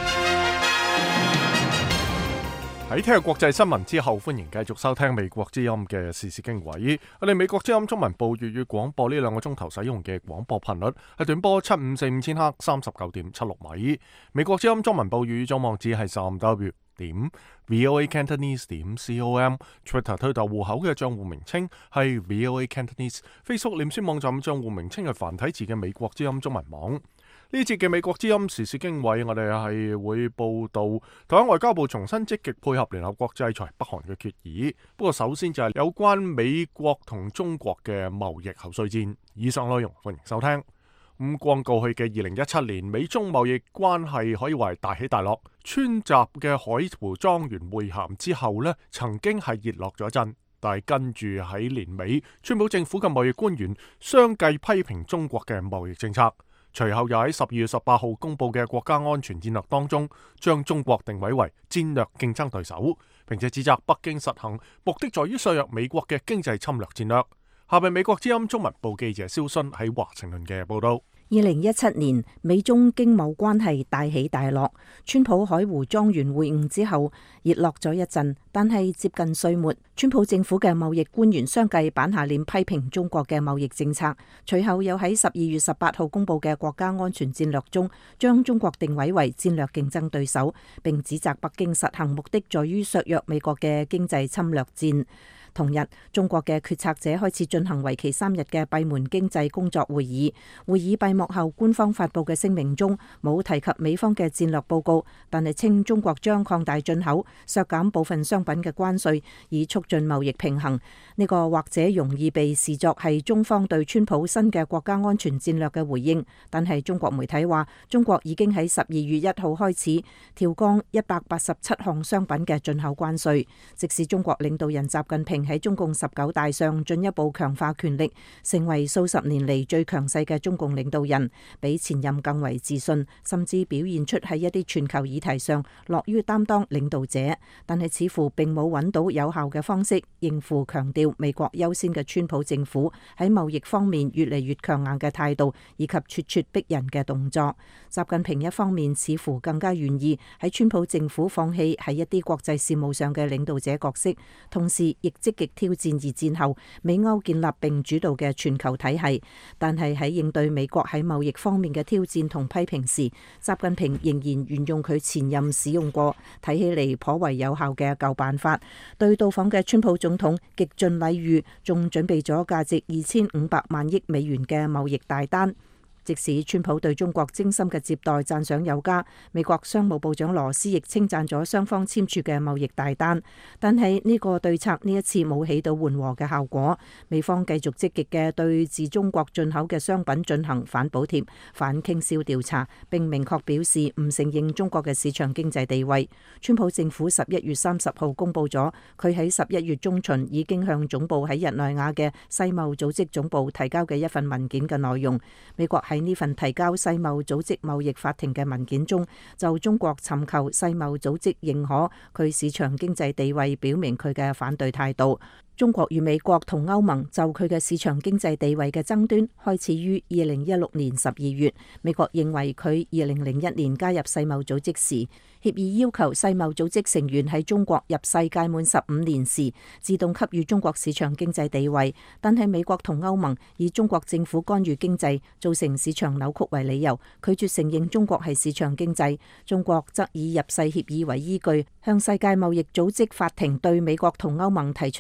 喺聽日國際新聞之後，歡迎繼續收聽美國之音嘅時事經緯。我哋美國之音中文部粵語廣播呢兩個鐘頭使用嘅廣播頻率係短波七五四五千赫三十九點七六米。美國之音中文部粵語總網址係三 w 點 voa cantonese 點 com。Twitter 推特戶口嘅賬戶名稱係 voa cantonese。Facebook 臉書網站賬戶名稱係繁體字嘅美國之音中文網。呢節嘅美國之音時事經緯，我哋係會報道台灣外交部重新積極配合聯合國制裁北韓嘅決議。不過首先就係有關美國同中國嘅貿易口水戰。以上內容歡迎收聽。咁光過去嘅二零一七年，美中貿易關係可以話係大起大落。川習嘅海湖莊園會談之後呢，曾經係熱絡咗一陣，但係跟住喺年尾，川普政府嘅貿易官員相繼批評中國嘅貿易政策。隨後又喺十二月十八號公佈嘅國家安全戰略當中，將中國定位為戰略競爭對手，並且指責北京實行目的在於削弱美國嘅經濟侵略戰略。下面美國之音中文部記者蕭순喺華盛頓嘅報道。 二零一七年美中經貿關係大起大落，川普海湖莊園會晤之後熱絡咗一陣，但係接近歲末，川普政府嘅貿易官員相繼板下臉批評中國嘅貿易政策，隨後又喺十二月十八號公佈嘅國家安全戰略中，將中國定位為戰略競爭對手，並指責北京實行目的在於削弱美國嘅經濟侵略戰。同日，中國嘅決策者開始進行為期三日嘅閉門經濟工作會議。會議閉幕後，官方發佈嘅聲明中冇提及美方嘅戰略報告，但係稱中國將擴大進口、削減部分商品嘅關稅，以促進貿易平衡。呢個或者容易被視作係中方對川普新嘅國家安全戰略嘅回應，但係中國媒體話，中國已經喺十二月一號開始調降一百八十七項商品嘅進口關稅。即使中國領導人習近平喺中共十九大上進一步強化權力，成為數十年嚟最強勢嘅中共領導人，比前任更為自信，甚至表現出喺一啲全球議題上樂於擔當領導者，但係似乎並冇揾到有效嘅方式應付強調美國優先嘅川普政府喺貿易方面越嚟越強硬嘅態度，以及咄咄逼人嘅動作。習近平一方面似乎更加願意喺川普政府放棄喺一啲國際事務上嘅領導者角色，同時亦積極挑戰二戰後美歐建立並主導嘅全球體系，但係喺應對美國喺貿易方面嘅挑戰同批評時，習近平仍然沿用佢前任使用過睇起嚟頗為有效嘅舊辦法，對到訪嘅川普總統極盡禮遇，仲準備咗價值二千五百萬億美元嘅貿易大單。即使川普對中國精心嘅接待讚賞有加，美國商務部長羅斯亦稱讚咗雙方簽署嘅貿易大單，但係呢個對策呢一次冇起到緩和嘅效果。美方繼續積極嘅對自中國進口嘅商品進行反補貼、反傾銷調查，並明確表示唔承認中國嘅市場經濟地位。川普政府十一月三十號公佈咗佢喺十一月中旬已經向總部喺日內瓦嘅世貿組織總部提交嘅一份文件嘅內容。美國喺呢份提交世貿組織貿易法庭嘅文件中，就中國尋求世貿組織認可佢市場經濟地位，表明佢嘅反對態度。中國與美國同歐盟就佢嘅市場經濟地位嘅爭端開始於二零一六年十二月。美國認為佢二零零一年加入世貿組織時，協議要求世貿組織成員喺中國入世屆滿十五年時自動給予中國市場經濟地位，但係美國同歐盟以中國政府干預經濟造成市場扭曲為理由，拒絕承認中國係市場經濟。中國則以入世協議為依據，向世界貿易組織法庭對美國同歐盟提出申訴。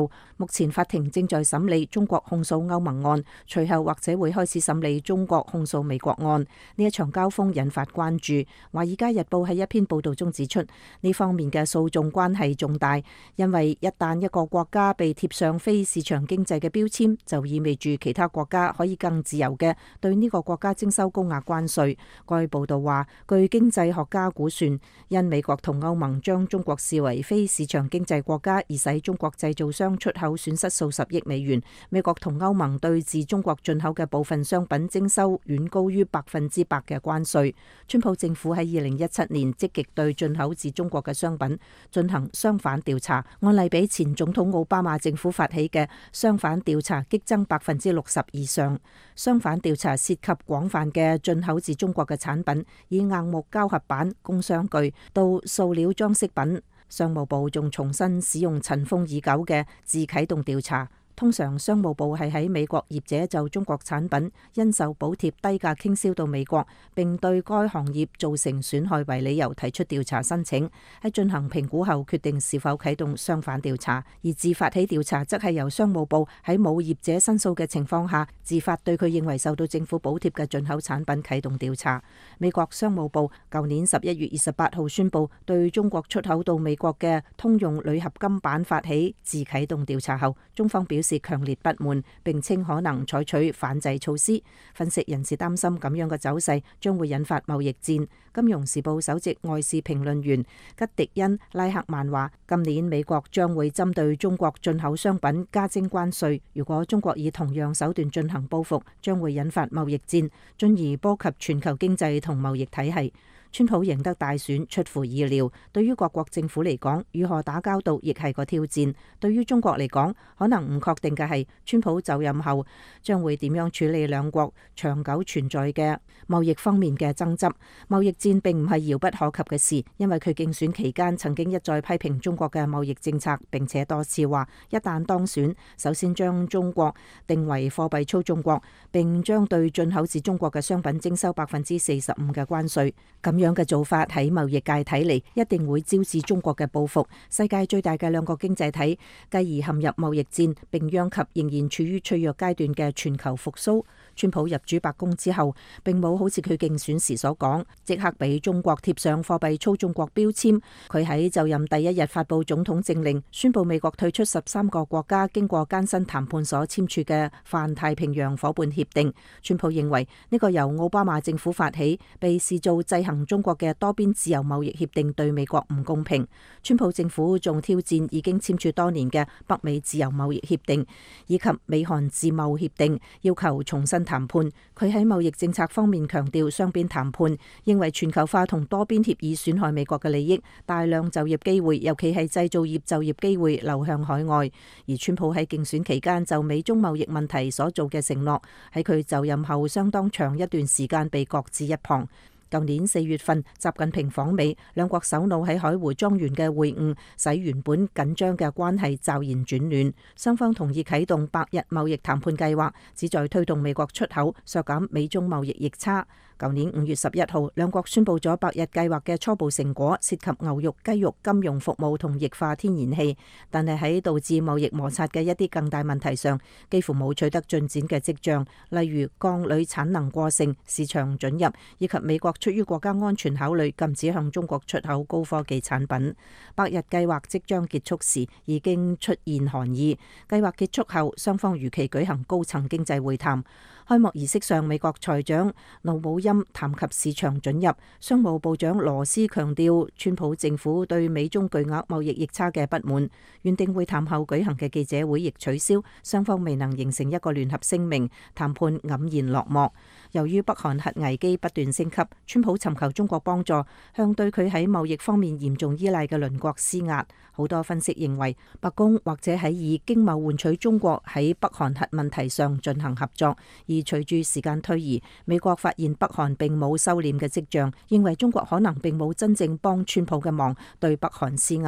後，目前法庭正在審理中國控訴歐盟案，隨後或者會開始審理中國控訴美國案。呢一場交鋒引發關注。《華爾街日報》喺一篇報道中指出，呢方面嘅訴訟關係重大，因為一旦一個國家被貼上非市場經濟嘅標籤，就意味住其他國家可以更自由嘅對呢個國家徵收高額關稅。該報道話，據經濟學家估算，因美國同歐盟將中國視為非市場經濟國家，而使中國製造商出口損失數十億美元。美國同歐盟對自中國進口嘅部分商品徵收遠高於百分之百嘅關稅。川普政府喺二零一七年積極對進口自中國嘅商品進行相反調查，案例比前總統奧巴馬政府發起嘅相反調查激增百分之六十以上。相反調查涉及廣泛嘅進口自中國嘅產品，以硬木膠合板、工商具到塑料裝飾品。商務部仲重新使用塵封已久嘅自啟動調查。通常商務部係喺美國業者就中國產品因受補貼低價傾銷到美國，並對該行業造成損害為理由提出調查申請，喺進行評估後決定是否啟動相反調查。而自發起調查則係由商務部喺冇業者申訴嘅情況下，自發對佢認為受到政府補貼嘅進口產品啟動調查。美國商務部舊年十一月二十八號宣布對中國出口到美國嘅通用鋁合金板發起自啟動調查後，中方表示是強烈不滿，並稱可能採取反制措施。分析人士擔心咁樣嘅走勢將會引發貿易戰。金融時報首席外事評論員吉迪恩拉克曼話，今年美國將會針對中國進口商品加徵關稅，如果中國以同樣手段進行報復，將會引發貿易戰，進而波及全球經濟同貿易體系。川普贏得大選出乎意料，對於各國政府嚟講，如何打交道亦係個挑戰。對於中國嚟講，可能唔確定嘅係川普就任後將會點樣處理兩國長久存在嘅貿易方面嘅爭執。貿易戰並唔係遙不可及嘅事，因為佢競選期間曾經一再批評中國嘅貿易政策，並且多次話一旦當選，首先將中國定為貨幣操縱國，並將對進口自中國嘅商品徵收百分之四十五嘅關稅。咁樣嘅做法喺貿易界睇嚟，一定會招致中國嘅報復。世界最大嘅兩個經濟體繼而陷入貿易戰，並殃及仍然處於脆弱階段嘅全球復甦。川普入主白宮之後，並冇好似佢競選時所講，即刻俾中國貼上貨幣操縱國標籤。佢喺就任第一日發布總統政令，宣布美國退出十三個國家經過艱辛談判所簽署嘅泛太平洋夥伴協定。川普認為呢個由奧巴馬政府發起，被視做制衡中國嘅多邊自由貿易協定對美國唔公平。川普政府仲挑戰已經簽署多年嘅北美自由貿易協定以及美韓自貿協定，要求重新談判。佢喺貿易政策方面強調雙邊談判，認為全球化同多邊協議損害美國嘅利益，大量就業機會，尤其係製造業就業機會流向海外。而川普喺競選期間就美中貿易問題所做嘅承諾，喺佢就任後相當長一段時間被擱置一旁。舊年四月份，習近平訪美，兩國首腦喺海湖莊園嘅會晤，使原本緊張嘅關係驟然轉暖。雙方同意啟動百日貿易談判計劃，旨在推動美國出口，削減美中貿易逆差。舊年五月十一號，兩國宣布咗百日計劃嘅初步成果，涉及牛肉、雞肉、金融服務同液化天然氣，但係喺導致貿易摩擦嘅一啲更大問題上，幾乎冇取得進展嘅跡象，例如鋼鋁產能過剩、市場准入，以及美國出於國家安全考慮禁止向中國出口高科技產品。百日計劃即將結束時，已經出現寒意。計劃結束後，雙方如期舉行高層經濟會談。開幕儀式上，美國財長盧武欽談及市場准入，商務部長羅斯強調川普政府對美中巨額貿易逆差嘅不滿。原定會談後舉行嘅記者會亦取消，雙方未能形成一個聯合聲明，談判黯然落幕。由於北韓核危機不斷升級，川普尋求中國幫助，向對佢喺貿易方面嚴重依賴嘅鄰國施壓。好多分析認為，白宮或者喺以經貿換取中國喺北韓核問題上進行合作。而隨住時間推移，美國發現北韓並冇收斂嘅跡象，認為中國可能並冇真正幫川普嘅忙，對北韓施壓。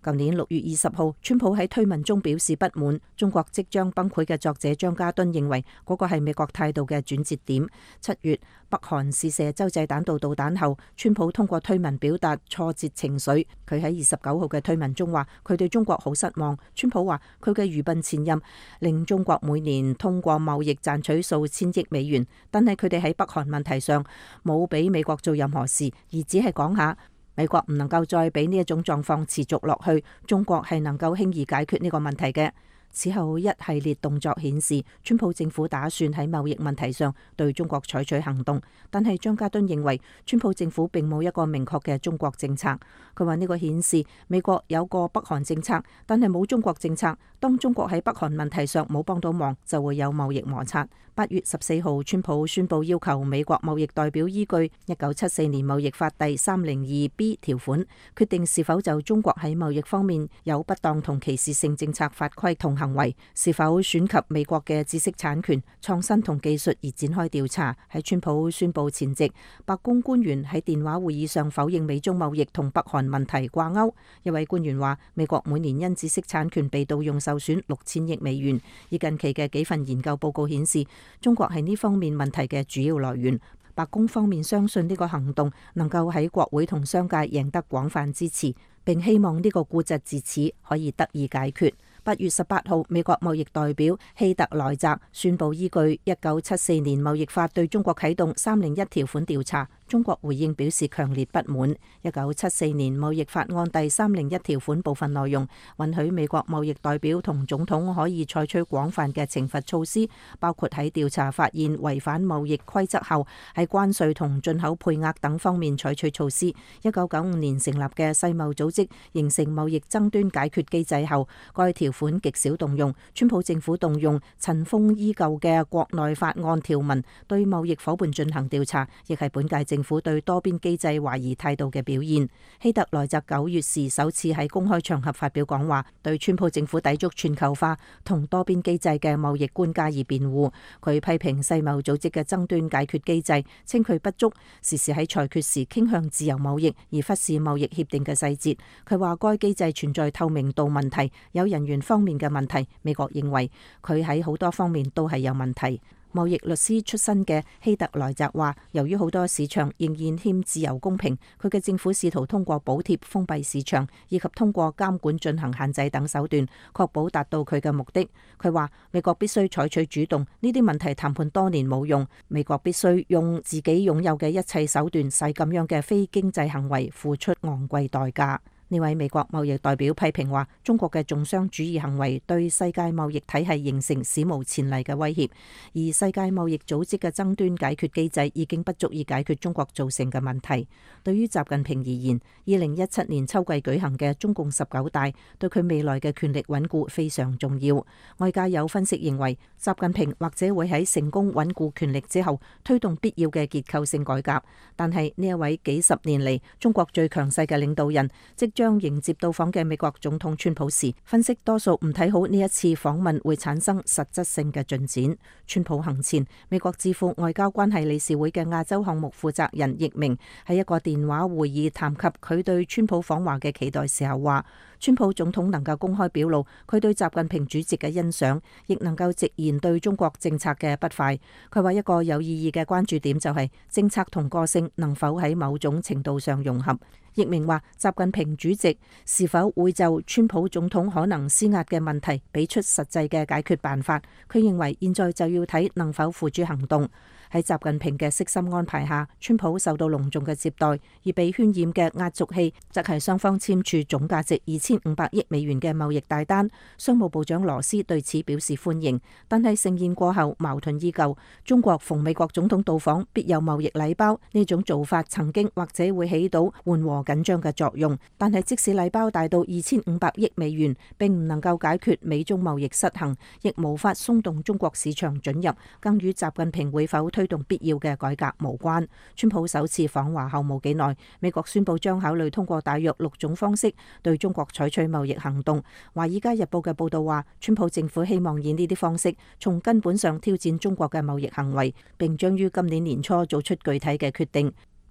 舊年六月二十號，川普喺推文中表示不滿，中國即將崩潰嘅作者張家敦認為嗰個係美國態度嘅轉折點。七月，北韓試射洲際彈道導彈後，川普通過推文表達挫折情緒。佢喺二十九號嘅推文中話，佢對中國好失望。川普話佢嘅愚笨前任令中國每年通過貿易賺取數千億美元，但係佢哋喺北韓問題上冇俾美國做任何事，而只係講下。美國唔能夠再俾呢一種狀況持續落去，中國係能夠輕易解決呢個問題嘅。此後一系列動作顯示，川普政府打算喺貿易問題上對中國採取行動，但係張家敦認為川普政府並冇一個明確嘅中國政策。佢話呢個顯示美國有個北韓政策，但係冇中國政策。當中國喺北韓問題上冇幫到忙，就會有貿易摩擦。八月十四號，川普宣布要求美國貿易代表依據一九七四年貿易法第三零二 B 條款，決定是否就中國喺貿易方面有不當同歧視性政策法規同行為，是否損及美國嘅知識產權、創新同技術而展開調查。喺川普宣布前夕，白宮官員喺電話會議上否認美中貿易同北韓問題掛鈎。一位官員話，美國每年因知識產權被盜用受損六千億美元。而近期嘅幾份研究報告顯示，中國係呢方面問題嘅主要來源。白宮方面相信呢個行動能夠喺國會同商界贏得廣泛支持，並希望呢個痼疾自此可以得以解決。八月十八號，美國貿易代表希特萊澤宣布依據一九七四年貿易法對中國啟動三零一條款調查。中國回應表示強烈不滿。一九七四年貿易法案第三零一條款部分內容允許美國貿易代表同總統可以採取廣泛嘅懲罰措施，包括喺調查發現違反貿易規則後，喺關稅同進口配額等方面採取措施。一九九五年成立嘅世貿組織形成貿易爭端解決機制後，該條款極少動用。川普政府動用塵封已久嘅國內法案條文對貿易夥伴進行調查，亦係本屆政府對多邊機制懷疑態度嘅表現。希特萊澤九月時首次喺公開場合發表講話，對川普政府抵觸全球化同多邊機制嘅貿易觀加以辯護。佢批評世貿組織嘅爭端解決機制，稱佢不足，時時喺裁決時傾向自由貿易，而忽視貿易協定嘅細節。佢話該機制存在透明度問題，有人員方面嘅問題。美國認為佢喺好多方面都係有問題。貿易律師出身嘅希特萊澤話，由於好多市場仍然欠自由公平，佢嘅政府試圖通過補貼封閉市場，以及通過監管進行限制等手段，確保達到佢嘅目的。佢話美國必須採取主動，呢啲問題談判多年冇用，美國必須用自己擁有嘅一切手段，使咁樣嘅非經濟行為付出昂貴代價。呢位美國貿易代表批評話，中國嘅重商主義行為對世界貿易體系形成史無前例嘅威脅，而世界貿易組織嘅爭端解決機制已經不足以解決中國造成嘅問題。對於習近平而言，二零一七年秋季舉行嘅中共十九大對佢未來嘅權力穩固非常重要。外界有分析認為，習近平或者會喺成功穩固權力之後推動必要嘅結構性改革，但係呢一位幾十年嚟中國最強勢嘅領導人即將將迎接到訪嘅美國總統川普時，分析多數唔睇好呢一次訪問會產生實質性嘅進展。川普行前，美國智庫外交關係理事會嘅亞洲項目負責人易明喺一個電話會議談及佢對川普訪華嘅期待時候話，川普總統能夠公開表露佢對習近平主席嘅欣賞，亦能夠直言對中國政策嘅不快。佢話一個有意義嘅關注點就係政策同個性能否喺某種程度上融合。易明話，習近平主席是否會就川普總統可能施壓嘅問題俾出實際嘅解決辦法？佢認為現在就要睇能否付諸行動。喺習近平嘅悉心安排下，川普受到隆重嘅接待，而被渲染嘅壓軸戲則係雙方簽署總價值二千五百億美元嘅貿易大單。商務部長羅斯對此表示歡迎，但係盛宴過後矛盾依舊。中國逢美國總統到訪必有貿易禮包，呢種做法曾經或者會起到緩和緊張嘅作用，但係即使禮包大到二千五百億美元，並唔能夠解決美中貿易失衡，亦無法鬆動中國市場准入，更與習近平會否推動必要嘅改革無關。川普首次訪華後冇幾耐，美國宣布將考慮通過大約六種方式對中國採取貿易行動。華爾街日報嘅報道話，川普政府希望以呢啲方式從根本上挑戰中國嘅貿易行為，並將於今年年初做出具體嘅決定。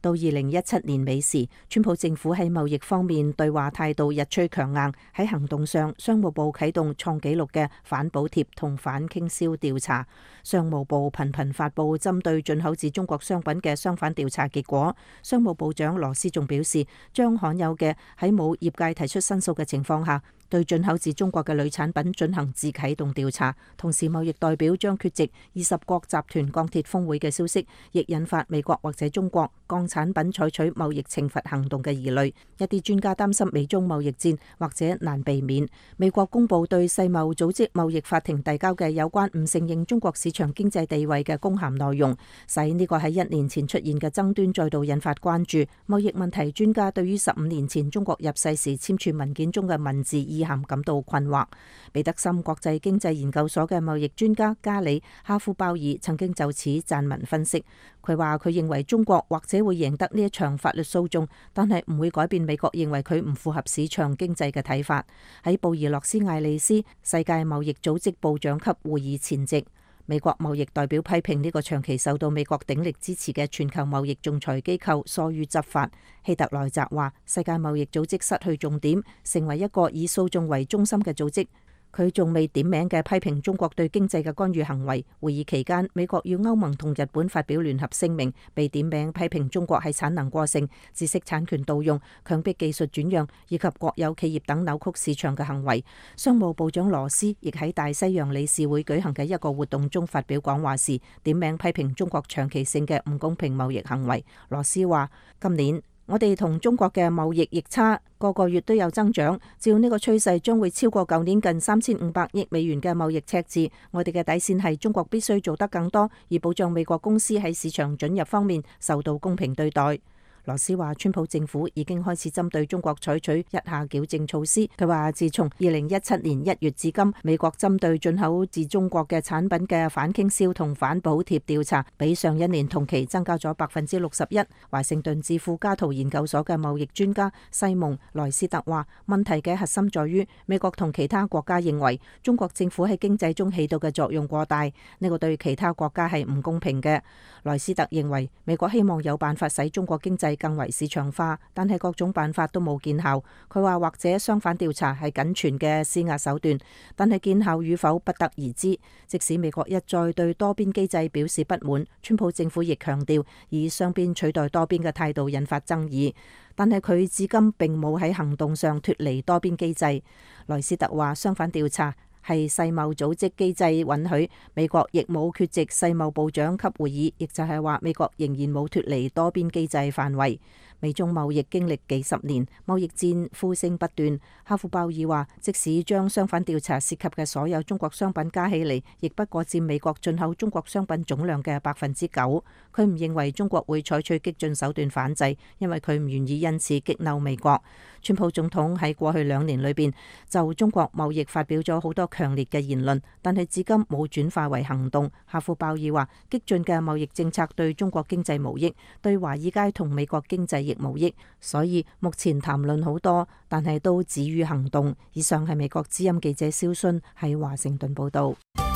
到二零一七年尾時，川普政府喺貿易方面對話態度日趨強硬。喺行動上，商務部啟動創紀錄嘅反補貼同反傾銷調查。商務部頻頻發布針對進口自中國商品嘅相反調查結果。商務部長羅斯仲表示，將罕有嘅喺冇業界提出申訴嘅情況下，對進口自中國嘅鋁產品進行自啟動調查。同時，貿易代表將缺席二十國集團鋼鐵峰會嘅消息，亦引發美國或者中國鋼產品採取貿易懲罰行動嘅疑慮。一啲專家擔心美中貿易戰或者難避免。美國公佈對世貿組織貿易法庭遞交嘅有關唔承認中國市場經濟地位嘅公函內容，使呢個喺一年前出現嘅爭端再度引發關注。貿易問題專家對於十五年前中國入世時簽署文件中嘅文字意涵感到困惑。彼得森國際經濟研究所嘅貿易專家加里哈夫鮑爾曾經就此撰文分析，佢話佢認為中國或者會贏得呢一場法律訴訟，但係唔會改變美國認為佢唔符合市場經濟嘅睇法。喺布宜諾斯艾利斯世界貿易組織部長級會議前夕，美國貿易代表批評呢個長期受到美國鼎力支持嘅全球貿易仲裁機構疏於執法。希特萊澤話，世界貿易組織失去重點，成為一個以訴訟為中心嘅組織。佢仲未點名嘅批評中國對經濟嘅干預行為。會議期間，美國要歐盟同日本發表聯合聲明，被點名批評中國係產能過剩、知識產權盜用、強迫技術轉讓以及國有企業等扭曲市場嘅行為。商務部長羅斯亦喺大西洋理事會舉行嘅一個活動中發表講話時，點名批評中國長期性嘅唔公平貿易行為。羅斯話：今年我哋同中國嘅貿易逆差個個月都有增長，照呢個趨勢將會超過舊年近三千五百億美元嘅貿易赤字。我哋嘅底線係中國必須做得更多，以保障美國公司喺市場准入方面受到公平對待。羅斯話，川普政府已經開始針對中國採取一下矯正措施。佢話，自從二零一七年一月至今，美國針對進口自中國嘅產品嘅反傾銷同反補貼調查，比上一年同期增加咗百分之六十一。華盛頓智庫加圖研究所嘅貿易專家西蒙萊斯特話，問題嘅核心在於美國同其他國家認為中國政府喺經濟中起到嘅作用過大，呢個對其他國家係唔公平嘅。萊斯特認為美國希望有辦法使中國經濟更為市場化，但係各種辦法都冇見效。佢話或者相反調查係僅存嘅施壓手段，但係見效與否不得而知。即使美國一再對多邊機制表示不滿，川普政府亦強調以雙邊取代多邊嘅態度引發爭議，但係佢至今並冇喺行動上脫離多邊機制。萊斯特話，相反調查係世貿組織機制允許，美國亦冇缺席世貿部長級會議，亦就係話美國仍然冇脫離多邊機制範圍。美中貿易經歷幾十年，貿易戰呼聲不斷。哈夫鮑爾話，即使將相反調查涉及嘅所有中國商品加起嚟，亦不過佔美國進口中國商品總量嘅百分之九。佢唔認為中國會採取激進手段反制，因為佢唔願意因此激嬲美國。川普總統喺過去兩年裏邊就中國貿易發表咗好多強烈嘅言論，但係至今冇轉化為行動。哈夫鮑爾話，激進嘅貿易政策對中國經濟無益，對華爾街同美國經濟亦無益，所以目前談論好多，但係都止於行動。以上係美國之音記者蕭순喺華盛頓報道。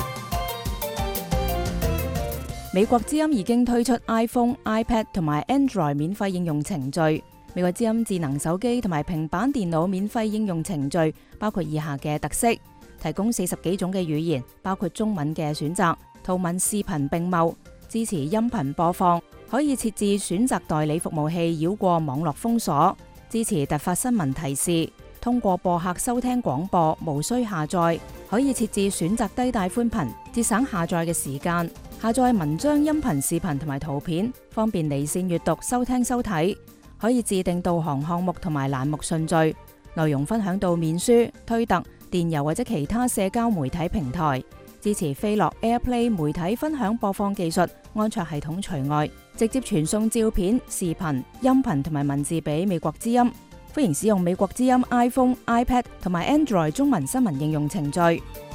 美國之音已經推出 iPhone、iPad 同埋 Android 免費應用程序。美國之音智能手機同埋平板電腦免費應用程序包括以下嘅特色：提供四十幾種嘅語言，包括中文嘅選擇，圖文視頻並茂，支持音頻播放，可以設置選擇代理服務器繞過網絡封鎖，支持突發新聞提示，通過播客收聽廣播，無需下載，可以設置選擇低帶寬頻，節省下載嘅時間，下載文章、音頻、視頻同埋圖片，方便離線閱讀、收聽收睇。可以自定導航項目同埋欄目順序，內容分享到面書、推特、電郵或者其他社交媒體平台，支持飛樂 AirPlay 媒體分享播放技術，安卓系統除外，直接傳送照片、視頻、音頻同埋文字俾美國之音。歡迎使用美國之音 iPhone、iPad 同埋 Android 中文新聞應用程序。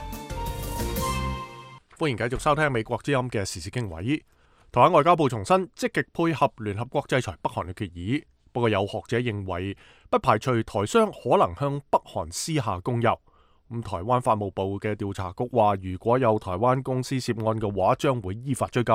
歡迎繼續收聽美國之音嘅時事經緯。台灣外交部重申積極配合聯合國制裁北韓嘅決議，不過有學者認為不排除台商可能向北韓私下供油。咁台灣法務部嘅調查局話，如果有台灣公司涉案嘅話，將會依法追究。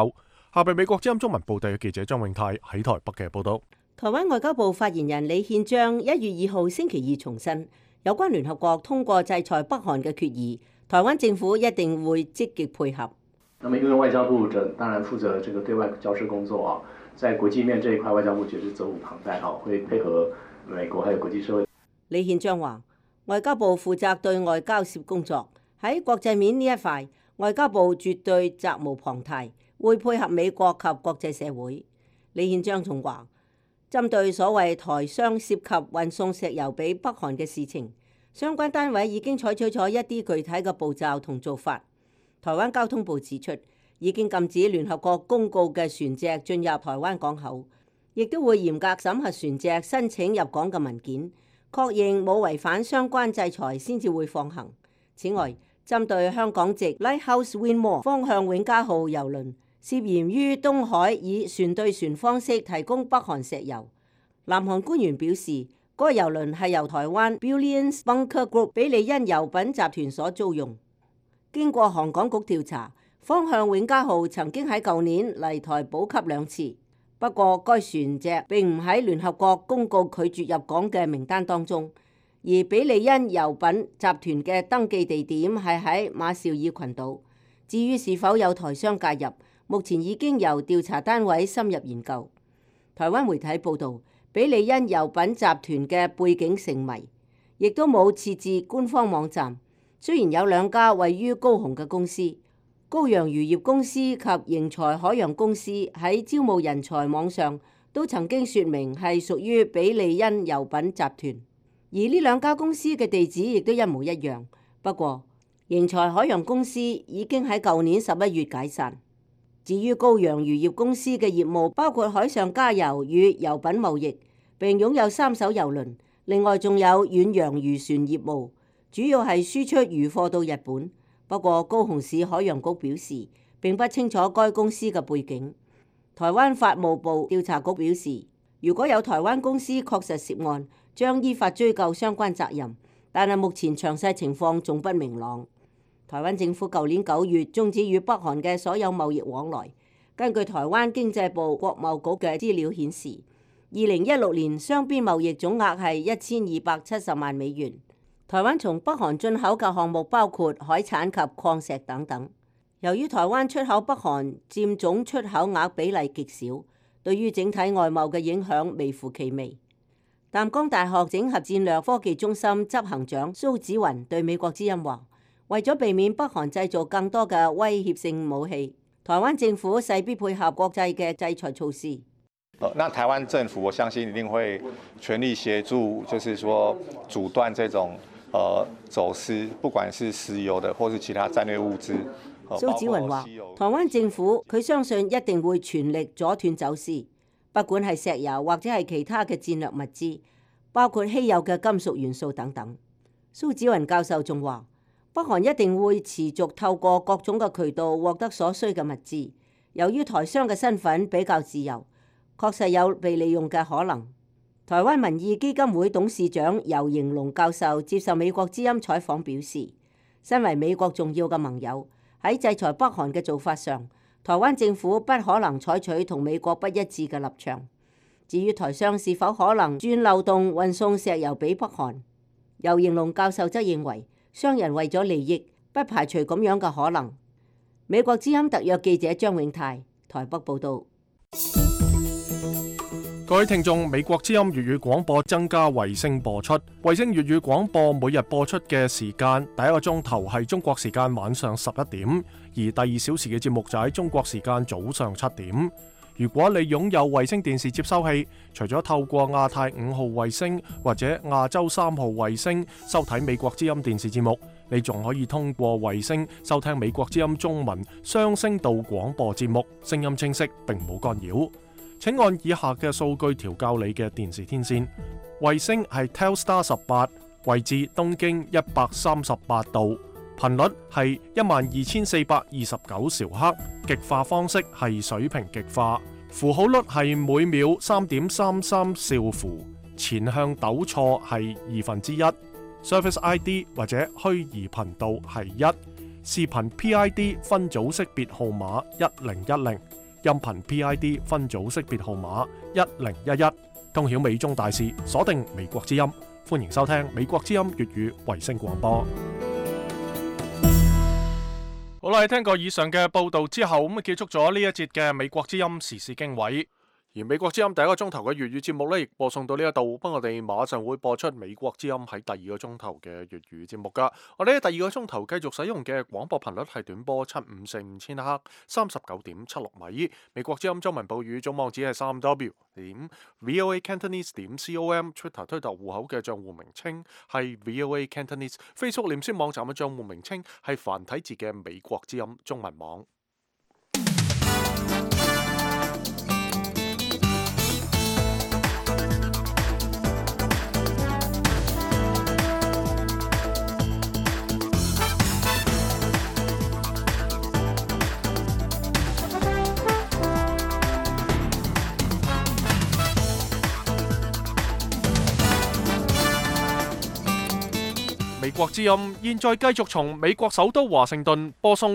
下邊美國之音中文報道嘅記者張永泰喺台北嘅報道。 台灣外交部發言人李憲章一月二號星期二重申，有關聯合國通過制裁北韓嘅決議，台灣政府一定會積極配合。 那麼因為外交部這當然負責這個對外交涉工作啊，在國際面這一塊，外交部絕對責無旁貸啊，會配合美國還有國際社會。 李憲章話，外交部負責對外交涉工作，喺國際面呢一塊，外交部絕對責無旁貸，會配合美國及國際社會。李憲章仲話，針對所謂台商涉及運送石油俾北韓嘅事情，相關單位已經採取咗一啲具體嘅步驟同做法。台灣交通部指出，已經禁止聯合國公告嘅船隻進入台灣港口，亦都會嚴格審核船隻申請入港嘅文件，確認冇違反相關制裁先至會放行。此外，針對香港籍 Lighthouse Windmore 方向永嘉號郵輪涉嫌於東海以船對船方式提供北韓石油，南韓官員表示，嗰個郵輪係由台灣 Billions Bunker Group 比利恩油品集團所租用。經過航港局調查，方向永嘉號曾經喺舊年嚟台補給兩次，不過該船隻並唔喺聯合國公告拒絕入港嘅名單當中，而比利恩油品集團嘅登記地點係喺馬紹爾群島。至於是否有台商介入，目前已經由調查單位深入研究。台灣媒體報導，比利恩油品集團嘅背景成謎，亦都冇設置官方網站。雖然有兩家位於高雄嘅公司，高陽漁業公司及盈財海洋公司喺招募人才網上都曾經説明係屬於比利恩油品集團，而呢兩家公司嘅地址亦都一模一樣。不過，盈財海洋公司已經喺舊年十一月解散。至於高陽漁業公司嘅業務包括海上加油與油品貿易，並擁有三艘郵輪，另外仲有遠洋漁船業務。主要係輸出漁貨到日本，不過高雄市海洋局表示並不清楚該公司嘅背景。台灣法務部調查局表示，如果有台灣公司確實涉案，將依法追究相關責任，但係目前詳細情況仲不明朗。台灣政府舊年九月終止與北韓嘅所有貿易往來。根據台灣經濟部國貿局嘅資料顯示，二零一六年雙邊貿易總額係一千二百七十萬美元。台灣從北韓進口嘅項目包括海產及礦石等等。由於台灣出口北韓佔總出口額比例極少，對於整體外貿嘅影響微乎其微。淡江大學整合戰略科技中心執行長蘇子雲對美國之音話，為咗避免北韓製造更多嘅威脅性武器，台灣政府勢必配合國際嘅制裁措施。 那台灣政府我相信一定會全力協助，就是說阻斷這種呃走私，不管是石油的或是其他戰略物資。 蘇子雲話，台灣政府佢相信一定會全力阻斷走私，不管係石油或者係其他嘅戰略物資，包括稀有嘅金屬元素等等。蘇子雲教授仲話，北韓一定會持續透過各種嘅渠道獲得所需嘅物資。由於台商嘅身份比較自由，確實有被利用嘅可能。台灣民意基金會董事長游盈隆教授接受美國之音採訪表示，身為美國重要嘅盟友，喺制裁北韓嘅做法上，台灣政府不可能採取同美國不一致嘅立場。至於台商是否可能鑽漏洞運送石油俾北韓，游盈隆教授則認為，商人為咗利益，不排除咁樣嘅可能。美國之音特約記者張永泰台北報導。 各位聽眾，美國之音粵語廣播增加衛星播出。衛星粵語廣播每日播出嘅時間，第一個鐘頭係中國時間晚上十一點，而第二小時嘅節目就喺中國時間早上七點。如果你擁有衛星電視接收器，除咗透過亞太五號衛星或者亞洲三號衛星收睇美國之音電視節目，你仲可以通過衛星收聽美國之音中文雙聲道廣播節目，聲音清晰並冇干擾。請按以下嘅數據調校你嘅電視天線。衛星係 Telstar 十八，位置東經一百三十八度，頻率係一萬二千四百二十九兆赫，極化方式係水平極化，符號率係每秒三點三三兆符，前向抖錯係二分之一，Service I D 或者虛擬頻道係一，視頻 P I D 分組識別號碼一零一零。 音頻 P I D 分組識別號碼一零一一，通曉美中大事，鎖定美國之音。歡迎收聽美國之音粵語衛星廣播。好啦，聽過以上嘅報道之後，咁啊結束咗呢一節嘅美國之音時事經緯。而美國之音第一個鐘頭嘅粵語節目呢，亦播送到呢一度。不過我哋馬上會播出美國之音喺第二個鐘頭嘅粵語節目噶。我哋喺第二個鐘頭繼續使用嘅廣播頻率係短波七五四五千克，三十九點七六米。美國之音中文報語總網址係三 W 點 V O A Cantonese 點 com。Twitter 推特戶口嘅賬戶名稱係 V O A Cantonese。Facebook 臉書網站嘅賬戶名稱係繁體字嘅美國之音中文網。美國之音現在繼續從美國首都華盛頓播送